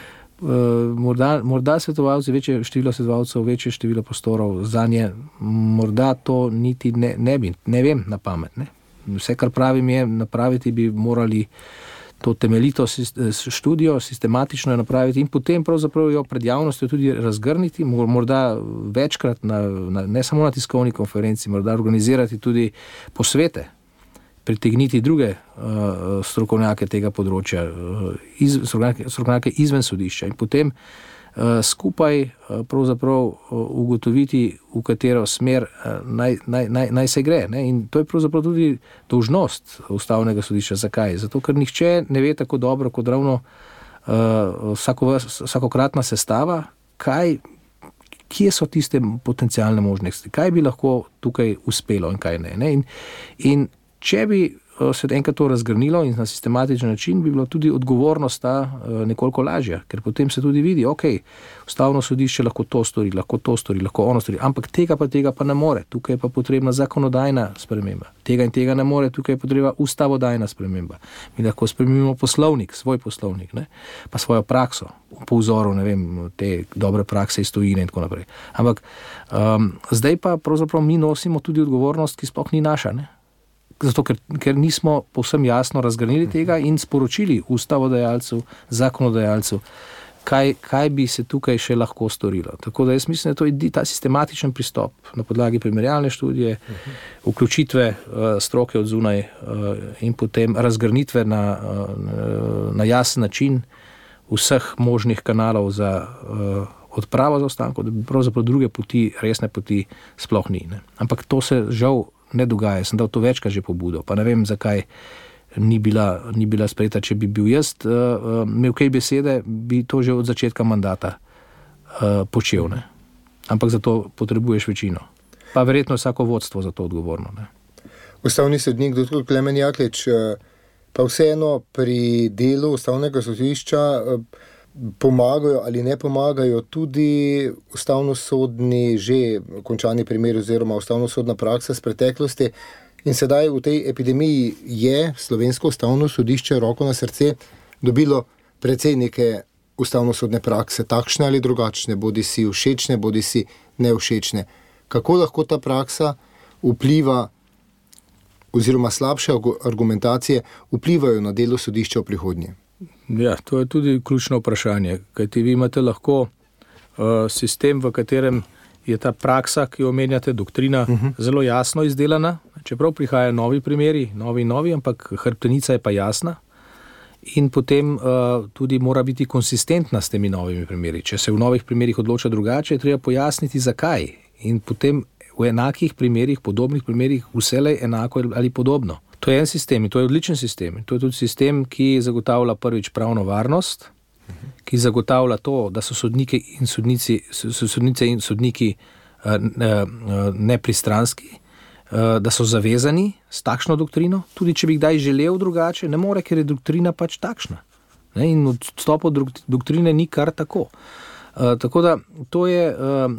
morda svetovalci, večje število svetovalcev, večje število prostorov zanje, morda to niti ne vem na pamet. Ne. Vse, kar pravim je, napraviti bi morali to temeljito študijo, sistematično jo napraviti in potem pravzaprav jo pred javnostjo tudi razgrniti, morda večkrat, ne samo na tiskovni konferenci, morda organizirati tudi posvete, pritegniti druge strokovnjake tega področja, strokovnjake izven sodišča in potem skupaj pravzaprav ugotoviti, v katero smer naj se gre. Ne? In to je pravzaprav tudi dolžnost Ustavnega sodišča. Zakaj? Zato, ker nihče ne ve tako dobro, kot ravno vsakokratna sestava, kje so tiste potencialne možnosti, kaj bi lahko tukaj uspelo in kaj ne. In če bi se enkrat to razgrnilo in na sistematičen način, bi bilo tudi odgovornost ta nekoliko lažja, ker potem se tudi vidi, ustavno sodišče lahko to stori, lahko ono stori, ampak tega pa ne more, tukaj je pa potrebna zakonodajna sprememba, tega in tega ne more, tukaj je potrebna ustavodajna sprememba. Mi lahko spremenimo poslovnik, svoj poslovnik, ne? Pa svojo prakso, po vzoru, te dobre prakse iz tujine in tako naprej. Ampak zdaj pa pravzaprav mi nosimo tudi odgovornost, ki sploh ni naša, ne? Zato, ker nismo povsem jasno razgranili tega in sporočili ustavodajalcu, zakonodajalcu, kaj bi se tukaj še lahko storilo. Tako da jaz mislim, da to je ta sistematičen pristop na podlagi primerjalne študije, vključitve stroke od zunaj in potem razgrnitve na jasen način vseh možnih kanalov za odpravo zaostankov, da pravzaprav druge poti, resne poti sploh ni. Ne. Ampak to se žal ne dogaja, sem dal to večkrat že pobudo, pa ne vem, zakaj ni bila sprejeta. Če bi bil jaz imel kaj besede, bi to že od začetka mandata počel. Ne. Ampak za to potrebuješ večino. Pa verjetno vsako vodstvo za to odgovorno. Ne. Ustavni sodnik dr. Klemen Jaklič, pa vseeno pri delu ustavnega sodišča pomagajo ali ne pomagajo tudi ustavnosodni že končani primeri oziroma ustavnosodna praksa z preteklosti. In sedaj v tej epidemiji je slovensko ustavno sodišče, roko na srce, dobilo precej neke ustavnosodne prakse, takšne ali drugačne, bodi si všečne, bodi si nevšečne. Kako lahko ta praksa vpliva oziroma slabše argumentacije vplivajo na delo sodišča v prihodnje? Ja, to je tudi ključno vprašanje, kajti vi imate lahko sistem, v katerem je ta praksa, ki jo omenjate, doktrina, zelo jasno izdelana, čeprav prihajajo novi primeri, novi, ampak hrbtenica je pa jasna in potem tudi mora biti konsistentna s temi novimi primeri. Če se v novih primerih odloča drugače, je treba pojasniti, zakaj. In potem v enakih primerih, podobnih primerih, vselej enako ali podobno. To je en sistem in to je odličen sistem. To je tudi sistem, ki zagotavlja prvič pravno varnost, ki zagotavlja to, da so sodnike in sodniki nepristranski, da so zavezani s takšno doktrino, tudi če bi kdaj želel drugače, ne more, ker je doktrina pač takšna. In odstop od doktrine ni kar tako. Tako da to je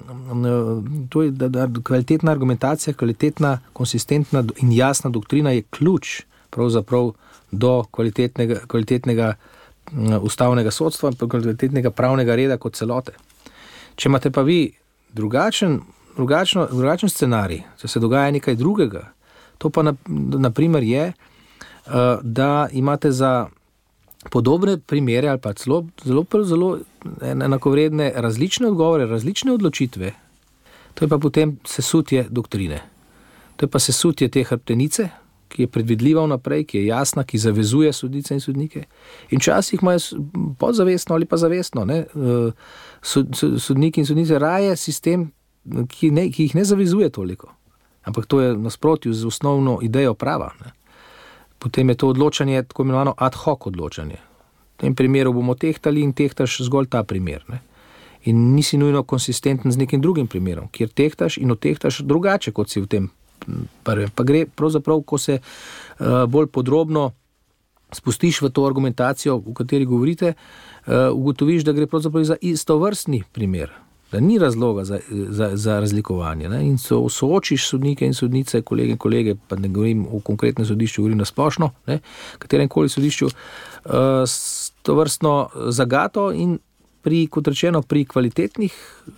kvalitetna argumentacija, kvalitetna, konsistentna in jasna doktrina je ključ pravzaprav do kvalitetnega ustavnega sodstva in kvalitetnega pravnega reda kot celote. Če imate pa vi drugačen scenarij, če se dogaja nekaj drugega, to pa na primer je, da imate za podobne primere ali pa zelo enakovredne različne odgovore, različne odločitve, to je pa potem sesutje doktrine. To je pa sesutje te hrbtenice, ki je predvidljiva vnaprej, ki je jasna, ki zavezuje sodnice in sodnike. In včasih imajo podzavestno ali pa zavestno sodniki in sodnice raje sistem, ki jih ne zavezuje toliko. Ampak to je v nasprotju z osnovno idejo prava. Ne. Potem je to odločanje, tako imenovano ad hoc odločanje. V tem primeru bomo tehtali in tehtaš zgolj ta primer. Ne. In nisi nujno konsistenten z nekim drugim primerom, kjer tehtaš in otehtaš drugače, kot si v tem prvem. Pa gre pravzaprav, ko se bolj podrobno spustiš v to argumentacijo, v kateri govorite, ugotoviš, da gre pravzaprav za istovrstni primer, da ni razloga za razlikovanje. Ne? In soočiš sodnike in sodnice, kolege, pa ne govorim o konkretnem sodišču, govorim na splošno, kateremkoli sodišču, s tovrstno zagato in kot rečeno, pri kvalitetnih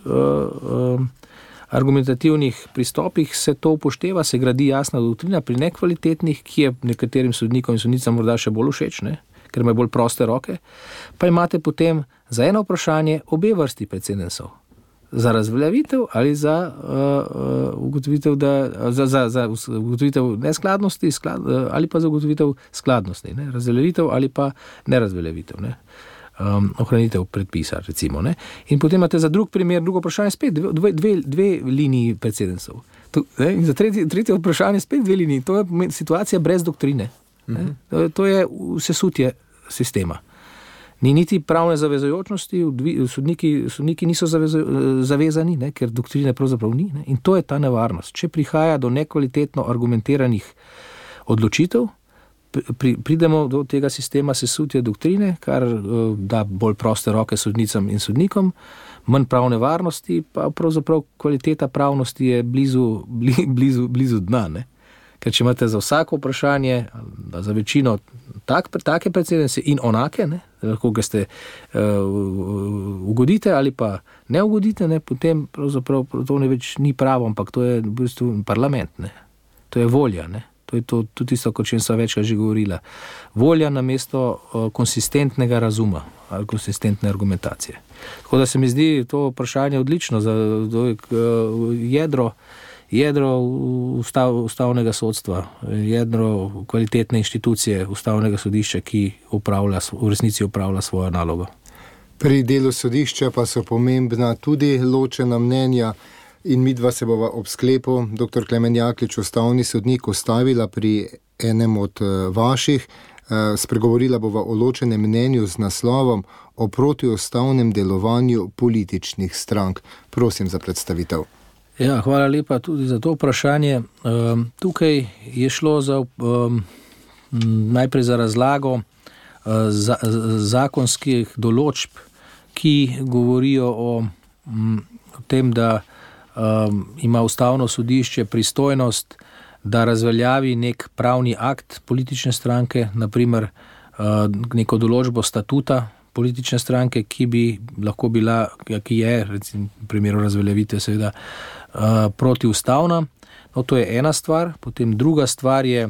argumentativnih pristopih se to upošteva, se gradi jasna doktrina, pri nekvalitetnih, ki je nekaterim sodnikom in sodnicam morda še bolj všeč, ne? Ker ima bolj proste roke, pa imate potem za eno vprašanje obe vrsti precedensov. Za razveljavitev ali za ugotovitev, za ugotovitev neskladnosti ali pa za ugotovitev skladnosti. Ne? Razveljavitev ali pa nerazveljavitev. Ne? Ohranitev predpisa, recimo. Ne? In potem imate za drug primer, drugo vprašanje, spet dve liniji precedensov. In za tretje vprašanje spet dve liniji. To je situacija brez doktrine. To je sesutje sistema. Ni niti pravne zavezujočnosti, sodniki niso zavezani, ne, ker doktrine pravzaprav ni. Ne, in to je ta nevarnost. Če prihaja do nekvalitetno argumentiranih odločitev, pridemo do tega sistema sesutja doktrine, kar da bolj proste roke sodnicam in sodnikom, manj pravne varnosti, pa pravzaprav kvaliteta pravnosti je blizu dna, ne? Ker če imate za vsako vprašanje, za večino take precedence in onake, ne, lahko ga ste ugodite ali pa ne ugodite, ne, potem pravzaprav to ne več ni pravo, ampak to je v bistvu parlament, ne. To je volja, ne. To je tudi tisto, o čem sva večkrat že govorila. Volja namesto konsistentnega razuma ali konsistentne argumentacije. Tako da se mi zdi to vprašanje odlično za jedro ustavnega sodstva, jedro kvalitetne inštitucije ustavnega sodišča, ki v resnici upravlja svojo nalogo. Pri delu sodišča pa so pomembna tudi ločena mnenja in midva se bova ob sklepu, dr. Klemen Jaklič, ustavni sodnik, ustavila pri enem od vaših. Spregovorila bova o ločenem mnenju z naslovom o protiustavnem delovanju političnih strank. Prosim za predstavitev. Ja, hvala lepa tudi za to vprašanje. Tukaj je šlo najprej za razlago zakonskih določb, ki govorijo o tem, da ima ustavno sodišče pristojnost, da razveljavi nek pravni akt politične stranke, naprimer neko določbo statuta politične stranke, ki bi lahko bila, ki je, recimo v primeru razveljavitve seveda, protiustavna. No, to je ena stvar. Potem druga stvar je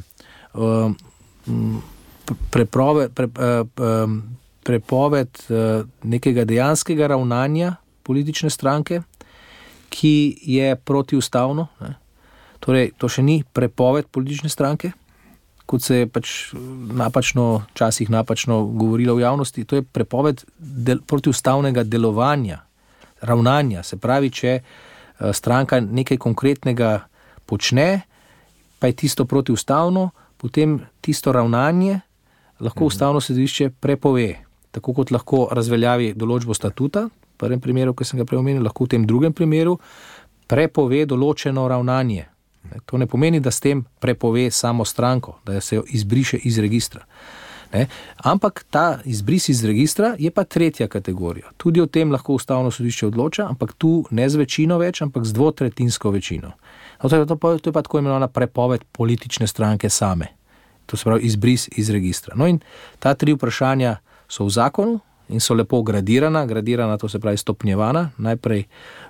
prepoved nekega dejanskega ravnanja politične stranke, ki je protiustavno. Ne. Torej, to še ni prepoved politične stranke, kot se je včasih napačno govorilo v javnosti. To je prepoved protiustavnega delovanja, ravnanja. Se pravi, če stranka nekaj konkretnega počne, pa je tisto protiustavno, potem tisto ravnanje lahko ustavno sodišče prepove. Tako kot lahko razveljavi določbo statuta, v prvem primeru, ki sem ga prej omenil, lahko v tem drugem primeru prepove določeno ravnanje. To ne pomeni, da s tem prepove samo stranko, da se jo izbriše iz registra. Ne? Ampak ta izbris iz registra je pa tretja kategorija. Tudi o tem lahko ustavno sodišče odloča, ampak tu ne z večino več, ampak z dvotretjinsko večino. No, to je pa tako imenovana prepoved politične stranke same. To se pravi izbris iz registra. No in ta tri vprašanja so v zakonu in so lepo gradirana, to se pravi stopnjevana. Najprej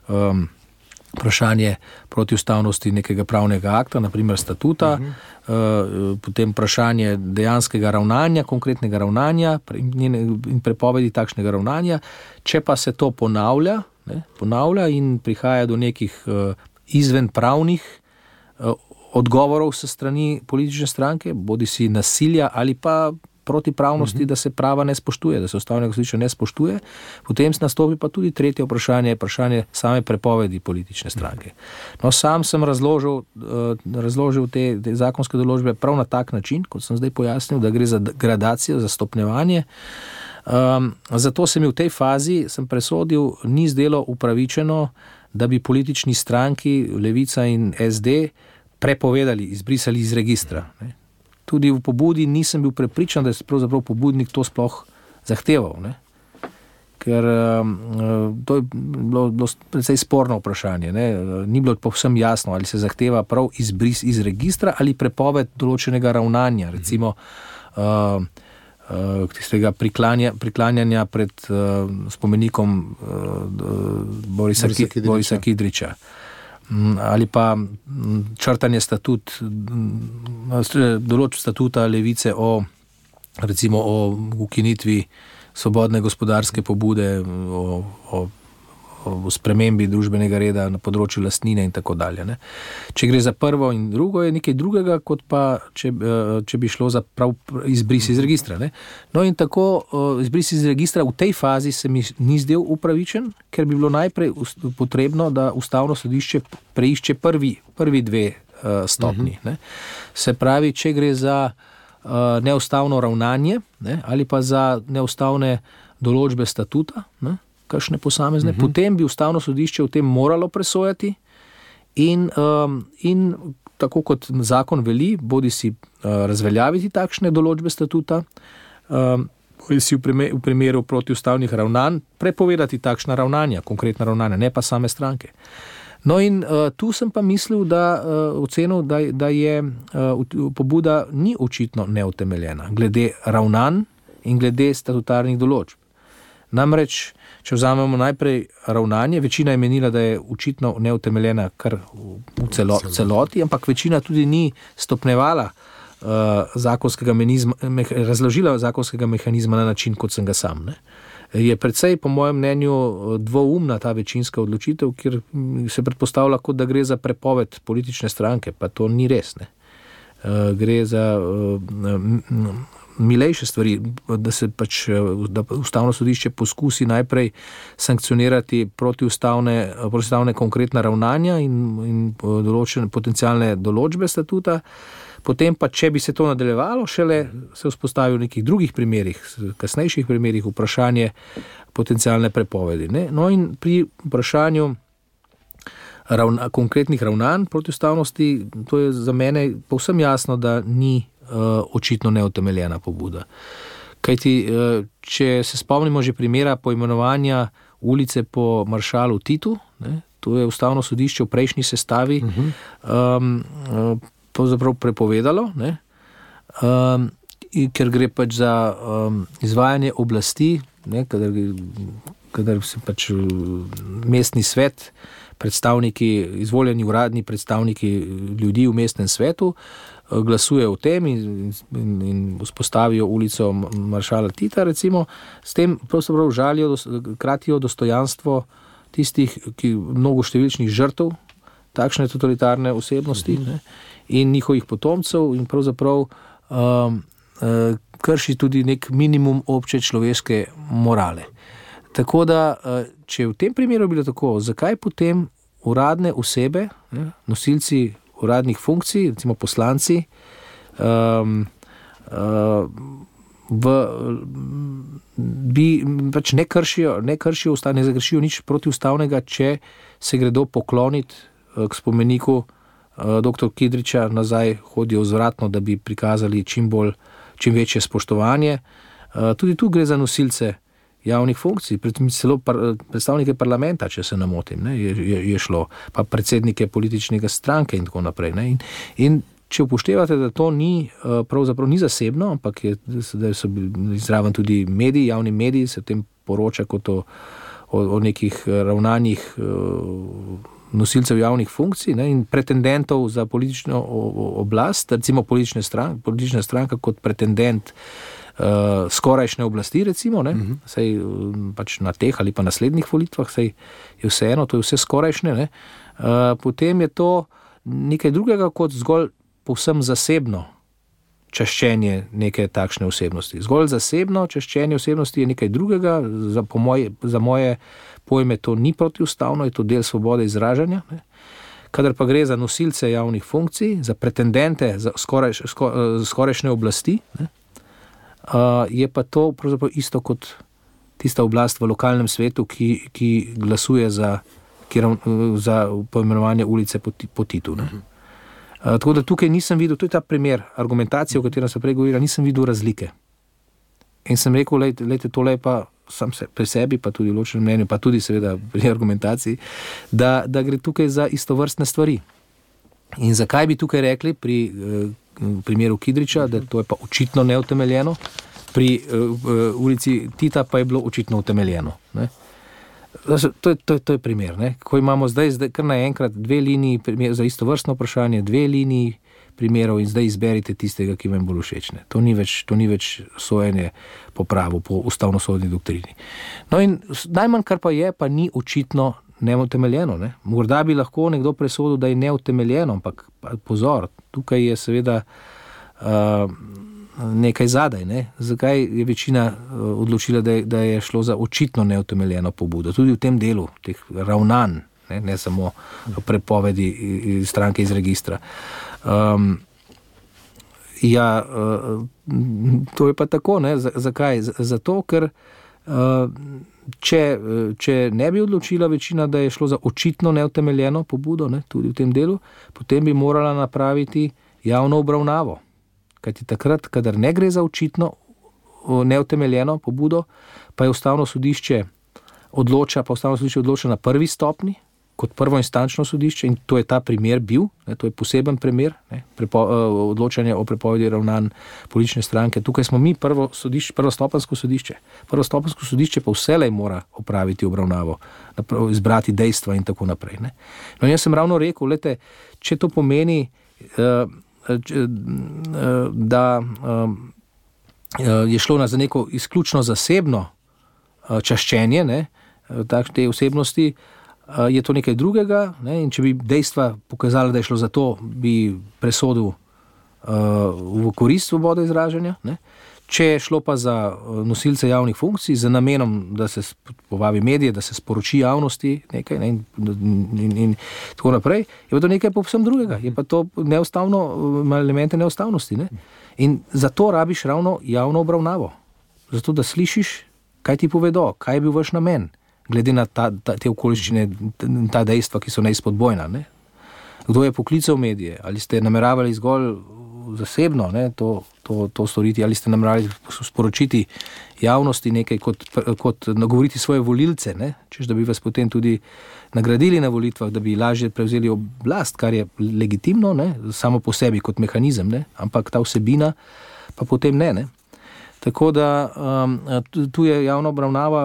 vprašanje protiustavnosti nekega pravnega akta, naprimer statuta, potem vprašanje dejanskega ravnanja, konkretnega ravnanja in prepovedi takšnega ravnanja. Če pa se to ponavlja in prihaja do nekih izvenpravnih odgovorov s strani politične stranke, bodisi nasilja ali pa protipravnosti, da se prava ne spoštuje, da se ustavnega sodišča ne spoštuje, potem nastopi pa tudi tretje vprašanje same prepovedi politične stranke. No, sam sem razložil te zakonske določbe prav na tak način, kot sem zdaj pojasnil, da gre za gradacijo, za stopnjevanje. Zato se mi v tej fazi sem presodil, ni zdelo upravičeno, da bi politični stranki, Levica in SD, prepovedali, izbrisali iz registra. Ne. Tudi v pobudi nisem bil prepričan, da je pravzaprav pobudnik to sploh zahteval. Ne. Ker to je bilo precej sporno vprašanje. Ne. Ni bilo povsem jasno, ali se zahteva prav izbris iz registra ali prepoved določenega ravnanja, recimo tistega priklanjanja pred spomenikom Borisa Kidriča. Ali pa črtanje določb statuta Levice o ukinitvi svobodne gospodarske pobude, o spremembi družbenega reda na področju lastnine in tako dalje. Ne. Če gre za prvo in drugo, je nekaj drugega, kot pa če bi šlo za prav izbris iz registra. Ne. No in tako izbris iz registra v tej fazi se mi ni zdel upravičen, ker bi bilo najprej potrebno, da ustavno sodišče preišče prvi dve stopnji. Ne. Se pravi, če gre za neustavno ravnanje, ne, ali pa za neustavne določbe statuta, ne, kakšne posamezne, potem bi ustavno sodišče v tem moralo presojati in tako kot zakon veli, bodi si razveljaviti takšne določbe statuta, bodi si v primeru protiustavnih ravnanj prepovedati takšna ravnanja, konkretna ravnanja, ne pa same stranke. No in tu sem pa mislil, ocenil, da je pobuda ni očitno neutemeljena glede ravnanj in glede statutarnih določb. Namreč, če vzamemo najprej ravnanje, večina je menila, da je očitno neutemeljena kar v celoti, ampak večina tudi ni stopnevala razložila zakonskega mehanizma na način, kot sem ga sam. Ne. Je precej, po mojem mnenju, dvoumna ta večinska odločitev, kjer se predpostavlja, kot da gre za prepoved politične stranke, pa to ni res. Ne. Gre za milejše stvari, da Ustavno sodišče poskusi najprej sankcionirati protiustavne konkretna ravnanja in določene potencialne določbe statuta, potem pa, če bi se to nadaljevalo, šele se vzpostavi v nekih drugih primerih, kasnejših primerih vprašanje potencialne prepovedi. Ne? No in pri vprašanju konkretnih ravnanj protiustavnosti, to je za mene povsem jasno, da ni očitno neutemeljena pobuda. Kajti, če se spomnimo že primera poimenovanja ulice po maršalu Titu, ne, to je Ustavno sodišče v prejšnji sestavi pravzaprav prepovedalo, ne, ker gre pač za izvajanje oblasti, ne, kadar se pač mestni svet, izvoljeni uradni predstavniki ljudi v mestnem svetu, glasuje o tem in vzpostavijo ulico maršala Tita, recimo, s tem pravzaprav kratijo dostojanstvo tistih, mnogo številčnih žrtev takšne totalitarne osebnosti, ne, in njihovih potomcev in pravzaprav krši tudi nek minimum obče človeške morale. Tako da, če v tem primeru bilo tako, zakaj potem uradne osebe, nosilci uradnih funkcij, recimo poslanci, pač ne zagrešijo nič protiustavnega, če se gredo pokloniti k spomeniku dr. Kidriča, nazaj hodijo vzvratno, da bi prikazali čim večje spoštovanje. Tudi tu gre za nosilce javnih funkcij, celo predstavnike parlamenta, če se ne motim, ne, je šlo, pa predsednike političnega stranke in tako naprej. Ne. In če upoštevate, da to pravzaprav ni zasebno, ampak da so bili zraven tudi mediji, javni mediji, se o tem poroča kot o nekih ravnanjih nosilcev javnih funkcij, ne, in pretendentov za politično oblast, recimo politična stranka kot pretendent skorajšnje oblasti, recimo, ne, sej pač na teh ali pa naslednjih volitvah, sej je vseeno, to je vse skorajšnje, ne, potem je to nekaj drugega kot zgolj povsem zasebno čaščenje neke takšne osebnosti. Zgolj zasebno čaščenje osebnosti je nekaj drugega, za moje pojme to ni protiustavno, je to del svobode izražanja, ne. Kadar pa gre za nosilce javnih funkcij, za pretendente za skorajšnje oblasti, ne, je pa to pravzaprav isto kot tista oblast v lokalnem svetu, ki glasuje za poimenovanje ulice po Titu. Ne. Tako da tukaj nisem videl, to je ta primer argumentacije, o katerem sem prej govorila, nisem videl razlike. In sem rekel, lejte, tole pa sam pri sebi, pa tudi v ločenem mnenju, pa tudi seveda pri argumentaciji, da gre tukaj za istovrstne stvari. In zakaj bi tukaj rekli pri primeru Kidriča, da to je pa očitno neutemeljeno, pri ulici Tita pa je bilo očitno utemeljeno. Ne? To je primer, ne? Ko imamo zdaj kar naenkrat dve liniji za istovrstno vprašanje, dve liniji primerov in zdaj izberite tistega, ki vam bolj všeč. To ni več sojenje po pravu, po ustavnosodni doktrini. No in najmanj, kar pa je, pa ni očitno neutemeljeno. Ne? Morda bi lahko nekdo presodil, da je neutemeljeno, ampak pozor, tukaj je seveda nekaj zadaj. Ne? Zakaj je večina odločila, da je šlo za očitno neutemeljeno pobudo? Tudi v tem delu teh ravnanj, ne samo prepovedi stranke iz registra. To je pa tako, ne? Zakaj? Zato, ker Če ne bi odločila večina, da je šlo za očitno neutemeljeno pobudo, ne, tudi v tem delu, potem bi morala napraviti javno obravnavo. Kajti takrat, kadar ne gre za očitno neutemeljeno pobudo, pa Ustavno sodišče odloča na prvi stopnji, kot prvoinstančno sodišče, in to je ta primer bil, ne, to je poseben primer, ne, odločanje o prepovedi ravnanj politične stranke. Tukaj smo mi prvostopenjsko sodišče. Prvostopenjsko sodišče pa vselej mora opraviti obravnavo, izbrati dejstva in tako naprej. Ne. No, jaz sem ravno rekel, lete, če to pomeni, da je šlo za neko izključno zasebno čaščenje, ne, te osebnosti, je to nekaj drugega, ne, in če bi dejstva pokazala, da je šlo za to, bi presodil v korist svobode izražanja. Ne. Če je šlo pa za nosilce javnih funkcij z namenom, da se povabi medije, da se sporoči javnosti nekaj, ne, in tako naprej, je pa to nekaj povsem drugega. Je pa to neustavno, ima elemente neustavnosti. Ne. In zato rabiš ravno javno obravnavo. Zato, da slišiš, kaj ti povedo, kaj je bil vaš namen, glede na te okoliščine, ta dejstva, ki so neizpodbojna. Ne. Kdo je poklical medije? Ali ste nameravali zgolj zasebno, ne, to storiti, ali ste nameravali sporočiti javnosti nekaj, kot nagovoriti svoje volilce, ne, češ da bi vas potem tudi nagradili na volitvah, da bi lažje prevzeli oblast, kar je legitimno, ne, samo po sebi kot mehanizem, ne, ampak ta vsebina pa potem ne. Tako da tu je javna obravnava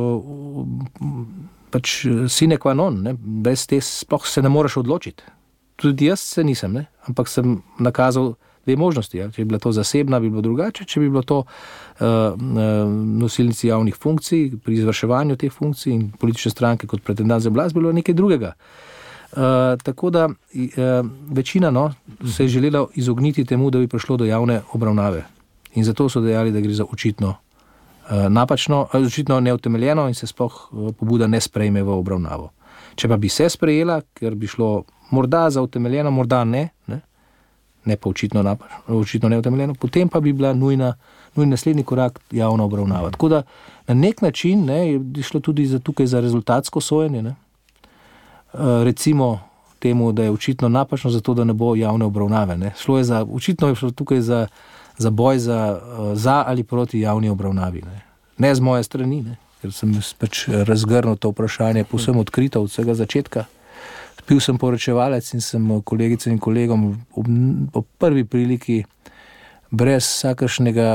pač sine qua non, ne, brez te sploh se ne moreš odločiti. Tudi jaz se nisem, ne, ampak sem nakazal dve možnosti. Ja. Če bi bila to zasebna, bi bilo drugače, če bi bilo to nosilnici javnih funkcij pri izvrševanju teh funkcij in politične stranke kot pretendant za oblast, bi bilo nekaj drugega. Tako da večina se je želela izogniti temu, da bi prišlo do javne obravnave. In zato so dejali, da gre za očitno napačno, očitno neutemeljeno in se sploh pobuda ne sprejme v obravnavo. Če pa bi se sprejela, ker bi šlo morda za utemeljeno, morda ne pa očitno napačno, očitno neutemeljeno, potem pa bi bila nujni naslednji korak javna obravnava. Tako da na nek način je šlo tudi tukaj za rezultatsko sojenje. Ne. Recimo temu, da je očitno napačno, zato da ne bo javne obravnave. Ne. Očitno je šlo tukaj za boj za ali proti javni obravnavi. Ne z moje strani, ne, ker sem pač razgrnil to vprašanje povsem odkrito od vsega začetka. Bil sem poročevalec in sem kolegice in kolegom ob prvi priliki brez vsakršnega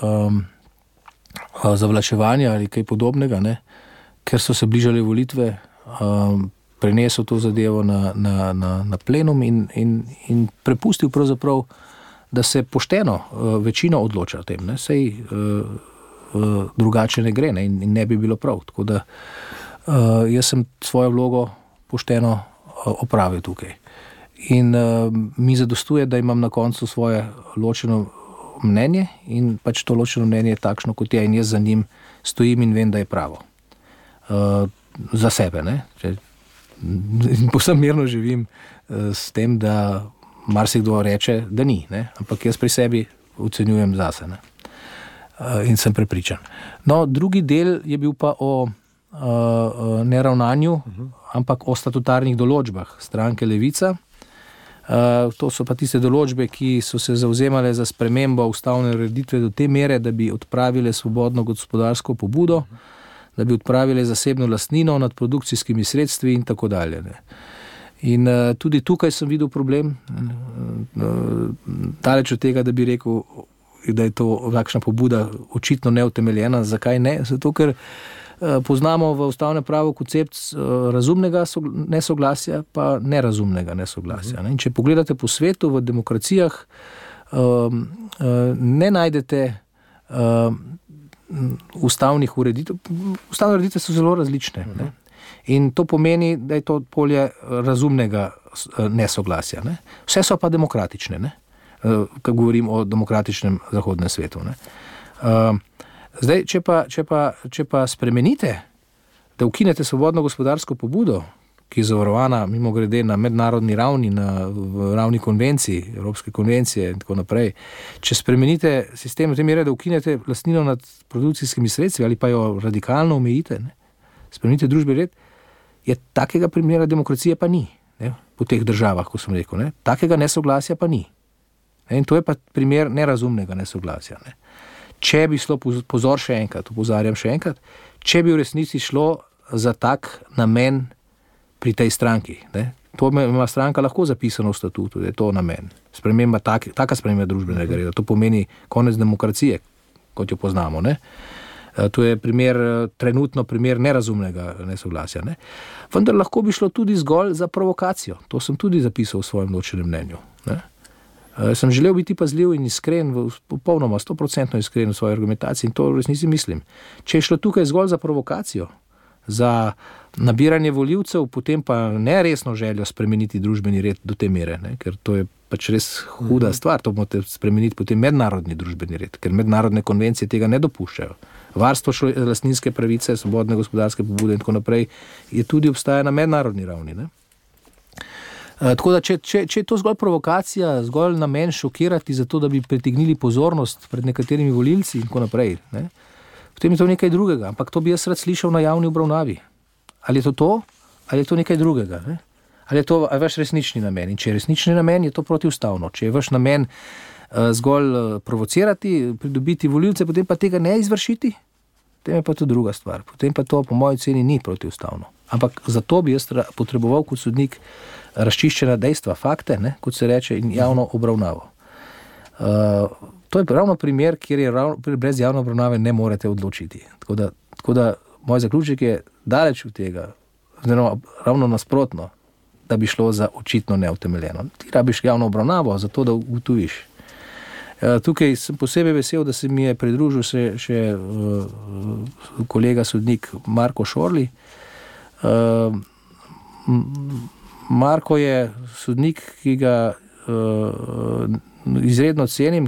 zavlačevanja ali kaj podobnega, ne, ker so se bližale volitve, prenesel to zadevo na plenum in prepustil pravzaprav, da se pošteno večino odloča o tem. Ne. Sej drugače ne gre, ne, in ne bi bilo prav. Tako da jaz sem svojo vlogo pošteno opravil tukaj. In mi zadostuje, da imam na koncu svoje ločeno mnenje in pač to ločeno mnenje je takšno, kot je, in jaz za njim stojim in vem, da je pravo. Za sebe, ne. In povsem mirno živim s tem, da marsikdo reče, da ni, ne. Ampak jaz pri sebi ocenjujem zase, ne. In sem prepričan. No, drugi del je bil pa o neravnanju, ampak o statutarnih določbah stranke Levica. To so pa tiste določbe, ki so se zavzemale za spremembo ustavne ureditve do te mere, da bi odpravile svobodno gospodarsko pobudo, da bi odpravile zasebno lastnino nad produkcijskimi sredstvi in tako dalje. In tudi tukaj sem videl problem, daleč od tega, da bi rekel, da je to takšna pobuda očitno neutemeljena. Zakaj ne? Zato, ker poznamo v ustavnem pravu koncept razumnega nesoglasja pa nerazumnega nesoglasja. In če pogledate po svetu, v demokracijah ne najdete ustavnih ureditev. Ustavne ureditve so zelo različne. Ne? In to pomeni, da je to polje razumnega nesoglasja. Ne? Vse so pa demokratične, ne? Ko govorim o demokratičnem zahodnem svetu. Ne? Zdaj, če pa spremenite, da ukinete svobodno gospodarsko pobudo, ki je zavarovana mimogrede na mednarodni ravni, na ravni konvencij, Evropske konvencije in tako naprej. Če spremenite sistem v tem mere, da ukinete lastnino nad produkcijskimi sredstvi ali pa jo radikalno omejite, ne, spremenite družbeni red, je takega primera demokracije pa ni, ne, po teh državah, ko sem rekel, ne, takega nesoglasja pa ni. Ne, in to je pa primer nerazumnega nesoglasja. Ne. Če bi šlo, pozor še enkrat, opozarjam še enkrat, če bi v resnici šlo za tak namen pri tej stranki, ne, to ima stranka lahko zapisano v statutu, da je to namen. Taka sprememba družbenega reda, to pomeni konec demokracije, kot jo poznamo. Ne. To je trenutno primer nerazumnega nesoglasja. Ne. Vendar lahko bi šlo tudi zgolj za provokacijo. To sem tudi zapisal v svojem ločenem mnenju. Ne. Sem želel biti pazljiv in iskren, popolnoma 100% iskren v svoji argumentaciji in to v resnici mislim. Če je šlo tukaj zgolj za provokacijo, za nabiranje volivcev, potem pa ne resno željo spremeniti družbeni red do te mere, ne, ker to je pač res huda stvar, to morate spremeniti potem mednarodni družbeni red, ker mednarodne konvencije tega ne dopuščajo. Varstvo lastninske pravice, svobodne gospodarske pobude in tako naprej je tudi obstaja na mednarodni ravni. Ne. Tako da, če je to zgolj provokacija, zgolj namen šokirati zato, da bi pritegnili pozornost pred nekaterimi volilci in tako naprej, ne, potem je to nekaj drugega, ampak to bi jaz rad slišal na javni obravnavi. Ali je to, ali je to nekaj drugega? Ne? Ali je to vaš resnični namen? In če je resnični namen, je to protiustavno. Če je vaš namen zgolj provocirati, pridobiti volilce, potem pa tega ne izvršiti, potem je pa to druga stvar. Potem pa to po moji ceni ni protiustavno. Ampak zato bi jaz potreboval kot sodnik razčiščena dejstva, fakte, ne, kot se reče, in javno obravnavo. To je ravno primer, kjer brez javne obravnave ne morete odločiti. Tako da moj zaključek je daleč od tega, ravno nasprotno, da bi šlo za očitno neutemeljeno. Ti rabiš javno obravnavo, zato da ugotoviš. Tukaj sem posebej vesel, da se mi je pridružil še kolega sodnik Marko Šorli. Marko je sodnik, ki ga izredno cenim,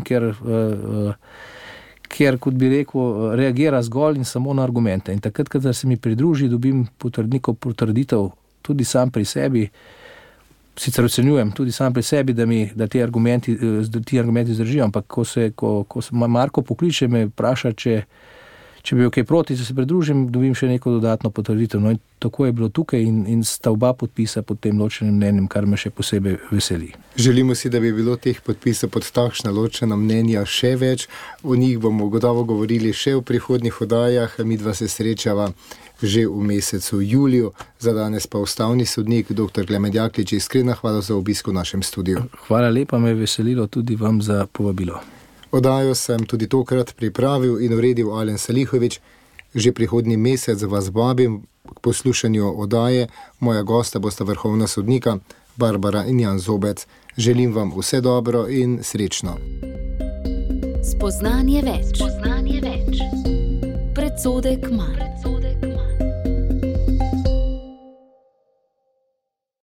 ker, kot bi rekel, reagira zgolj in samo na argumente. In takrat, kadar se mi pridruži, dobim potrditev tudi sam pri sebi, sicer ocenjujem tudi sam pri sebi, da ti argumenti zdržijo, ampak ko se Marko pokliče, me vpraša, če bi bil kaj proti, če se pridružim, dobim še neko dodatno potrditev. No in tako je bilo tukaj in sta oba podpisa pod tem ločenim mnenjem, kar me še posebej veseli. Želimo si, da bi bilo teh podpisov pod takšna ločena mnenja še več. O njih bomo gotovo govorili še v prihodnjih oddajah. Midva se srečava že v mesecu juliju. Za danes pa ustavni sodnik dr. Klemen Jaklič, iskrena hvala za obisk v našem studiu. Hvala lepa, me je veselilo tudi vam za povabilo. Oddajo sem tudi tokrat pripravil in uredil Alen Salihovič. Že prihodnji mesec vas vabim k poslušanju oddaje. Moja gosta bosta vrhovna sodnika Barbara in Jan Zobec. Želim vam vse dobro in srečno. Spoznanje več. Predsodek manj.